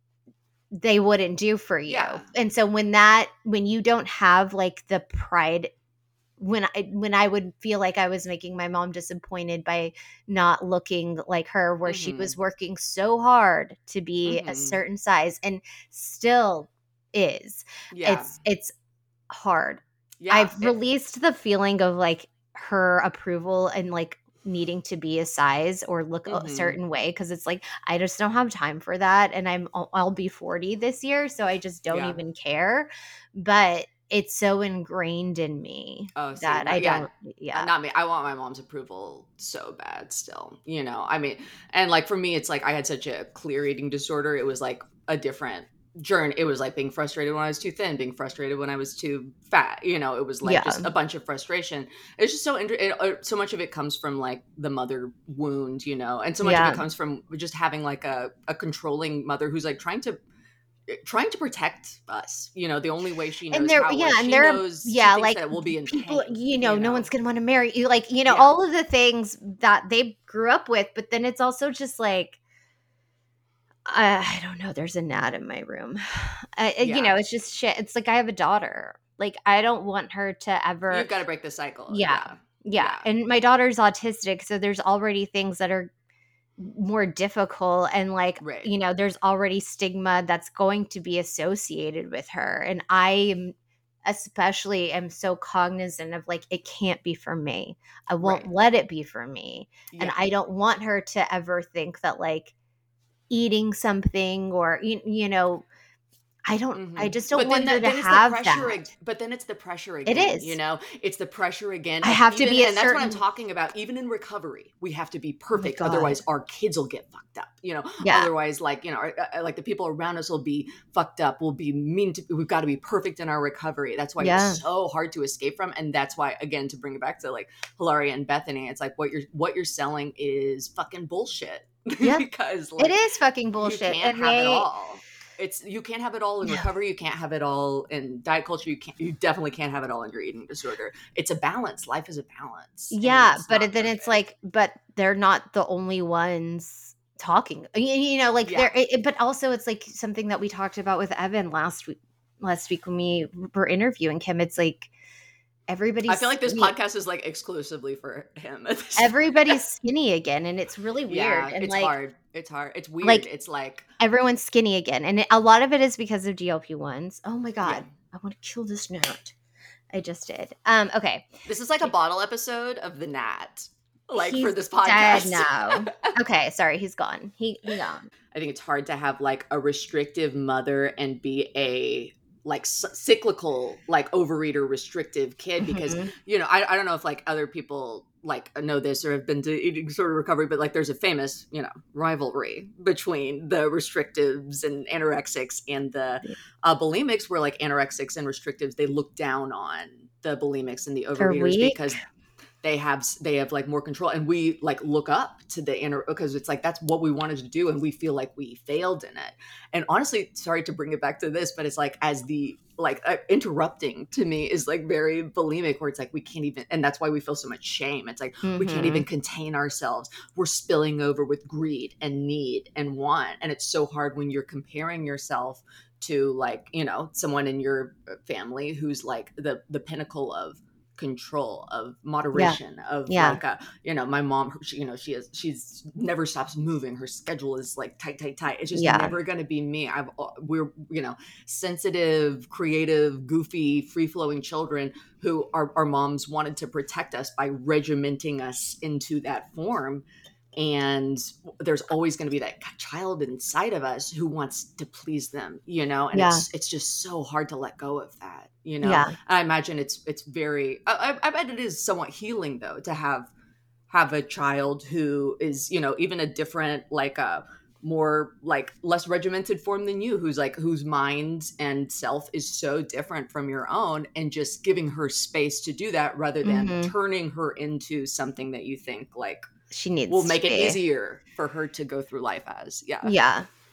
Speaker 1: they wouldn't do for you.
Speaker 2: Yeah.
Speaker 1: And so when you don't have, like, the pride when I would feel like I was making my mom disappointed by not looking like her, where she
Speaker 2: Mm-hmm.
Speaker 1: was working so hard to be a
Speaker 2: Mm-hmm.
Speaker 1: certain size and still is.
Speaker 2: Yeah.
Speaker 1: It's hard.
Speaker 2: Yeah.
Speaker 1: I've released the feeling of, like, her approval and, like, needing to be a size or look a
Speaker 2: Mm-hmm.
Speaker 1: certain way, because it's like I just don't have time for that, and I'll be 40 this year, so I just don't
Speaker 2: Yeah.
Speaker 1: even care. But it's so ingrained in me
Speaker 2: Oh, see,
Speaker 1: that
Speaker 2: not
Speaker 1: I
Speaker 2: yeah.
Speaker 1: don't yeah.
Speaker 2: Not me. I want my mom's approval so bad still, you know. I mean, and like for me, it's like I had such a clear eating disorder. It was like a different journey. It was like being frustrated when I was too thin, being frustrated when I was too fat. You know, it was like
Speaker 1: Yeah.
Speaker 2: just a bunch of frustration. It's just so so much of it comes from like the mother wound, you know, and so much of it
Speaker 1: Yeah.
Speaker 2: comes from just having like a controlling mother who's like trying to protect us. You know, the only way she
Speaker 1: And
Speaker 2: knows
Speaker 1: there
Speaker 2: how,
Speaker 1: yeah,
Speaker 2: or
Speaker 1: and
Speaker 2: she
Speaker 1: there
Speaker 2: knows, she
Speaker 1: yeah,
Speaker 2: thinks
Speaker 1: like,
Speaker 2: that we'll be in
Speaker 1: people,
Speaker 2: pain, you
Speaker 1: no one's
Speaker 2: know?
Speaker 1: gonna wanna marry you, like,
Speaker 2: Yeah.
Speaker 1: all of the things that they grew up with, but then it's also just like, I don't know, there's a gnat in my room.
Speaker 2: Yeah.
Speaker 1: It's just shit. It's like I have a daughter. Like, I don't want her to ever
Speaker 2: You've got to break the cycle.
Speaker 1: yeah,
Speaker 2: Yeah.
Speaker 1: yeah,
Speaker 2: Yeah.
Speaker 1: and my daughter's autistic, so there's already things that are more difficult and, like,
Speaker 2: Right.
Speaker 1: there's already stigma that's going to be associated with her, and I am especially am so cognizant of, like, it can't be for me. I won't
Speaker 2: Right.
Speaker 1: let it be for me, and
Speaker 2: Yeah.
Speaker 1: I don't want her to ever think that, like, eating something or I
Speaker 2: Mhm.
Speaker 1: just don't
Speaker 2: But then
Speaker 1: want her to
Speaker 2: then it's the
Speaker 1: have
Speaker 2: pressure
Speaker 1: that.
Speaker 2: but then it's the pressure
Speaker 1: It
Speaker 2: again, you
Speaker 1: is.
Speaker 2: know? It's the pressure again
Speaker 1: I
Speaker 2: of
Speaker 1: have to
Speaker 2: even,
Speaker 1: be a
Speaker 2: and that's what I'm
Speaker 1: certain
Speaker 2: talking about, even in recovery, we have to be
Speaker 1: oh my
Speaker 2: perfect,
Speaker 1: god.
Speaker 2: otherwise our kids will get fucked up, you know?
Speaker 1: Yeah.
Speaker 2: Otherwise, like, you know, like the people around us will be fucked up, will be mean to, we've got to be perfect in our recovery. That's why it's
Speaker 1: Yeah.
Speaker 2: so hard to escape from, and that's why, again, to bring it back to like Hilaria and Bethany, it's like what you're selling is fucking bullshit.
Speaker 1: Yeah.
Speaker 2: Because
Speaker 1: It
Speaker 2: like
Speaker 1: is fucking
Speaker 2: you
Speaker 1: bullshit,
Speaker 2: can't
Speaker 1: and
Speaker 2: have it
Speaker 1: they
Speaker 2: all. You can't have it all in
Speaker 1: no.
Speaker 2: recovery, you can't have it all in diet culture, you definitely can't have it all in your eating disorder. It's a balance. Life is a balance, and
Speaker 1: Yeah,
Speaker 2: it's
Speaker 1: but
Speaker 2: not
Speaker 1: then it's
Speaker 2: perfect.
Speaker 1: like, but they're not the only ones talking. Like
Speaker 2: Yeah.
Speaker 1: but also it's like something that we talked about with Evan last week when we were interviewing him. It's like
Speaker 2: I
Speaker 1: everybody's
Speaker 2: feel like this
Speaker 1: skinny.
Speaker 2: podcast is like exclusively for him at this point.
Speaker 1: Everybody's skinny again, and it's really weird.
Speaker 2: Yeah,
Speaker 1: And
Speaker 2: it's
Speaker 1: like
Speaker 2: hard. It's hard. It's weird.
Speaker 1: like
Speaker 2: It's like,
Speaker 1: everyone's skinny again, and a lot of it is because of GLP-1s. Oh my
Speaker 2: yeah.
Speaker 1: god, I want to kill this gnat. I just did. Okay.
Speaker 2: This is like a bottle episode of the Nat, like for
Speaker 1: He's
Speaker 2: this
Speaker 1: dead
Speaker 2: podcast.
Speaker 1: now. Okay, sorry, he's gone. He gone.
Speaker 2: I think it's hard to have like a restrictive mother and be a like cyclical like overeater restrictive kid, because
Speaker 1: Mhm.
Speaker 2: you know I don't know if like other people like know this or have been to eating disorder recovery, but like there's a famous, you know, rivalry between the restrictives and anorexics and the bulimics, where like anorexics and restrictives, they look down on the bulimics and the
Speaker 1: They're
Speaker 2: overeaters
Speaker 1: weak.
Speaker 2: because they have like more control, and we like look up to the inner, because it's like that's what we wanted to do and we feel like we failed in it. And honestly, sorry to bring it back to this, but it's like as the like interrupting to me is like very bulimic, where it's like we can't even, and that's why we feel so much shame. It's like we can't even
Speaker 1: Mhm.
Speaker 2: contain ourselves, we're spilling over with greed and need and want. And it's so hard when you're comparing yourself to like, you know, someone in your family who's like the pinnacle of control, of moderation, of like my mom, she's never stops moving. Her schedule is like tight. It's just never going to be me. We're sensitive, creative, goofy, free flowing children who our moms wanted to protect us by regimenting us into that form. And there's always going to be that child inside of us who wants to please them, and it's just so hard to let go of that, I imagine it's very, I bet it is somewhat healing though, to have a child who is, even a different, like a more like less regimented form than you, whose mind and self is so different from your own, and just giving her space to do that rather than turning her into something that you think like
Speaker 1: she needs
Speaker 2: will make it easier for her to go through life as.
Speaker 1: Yeah.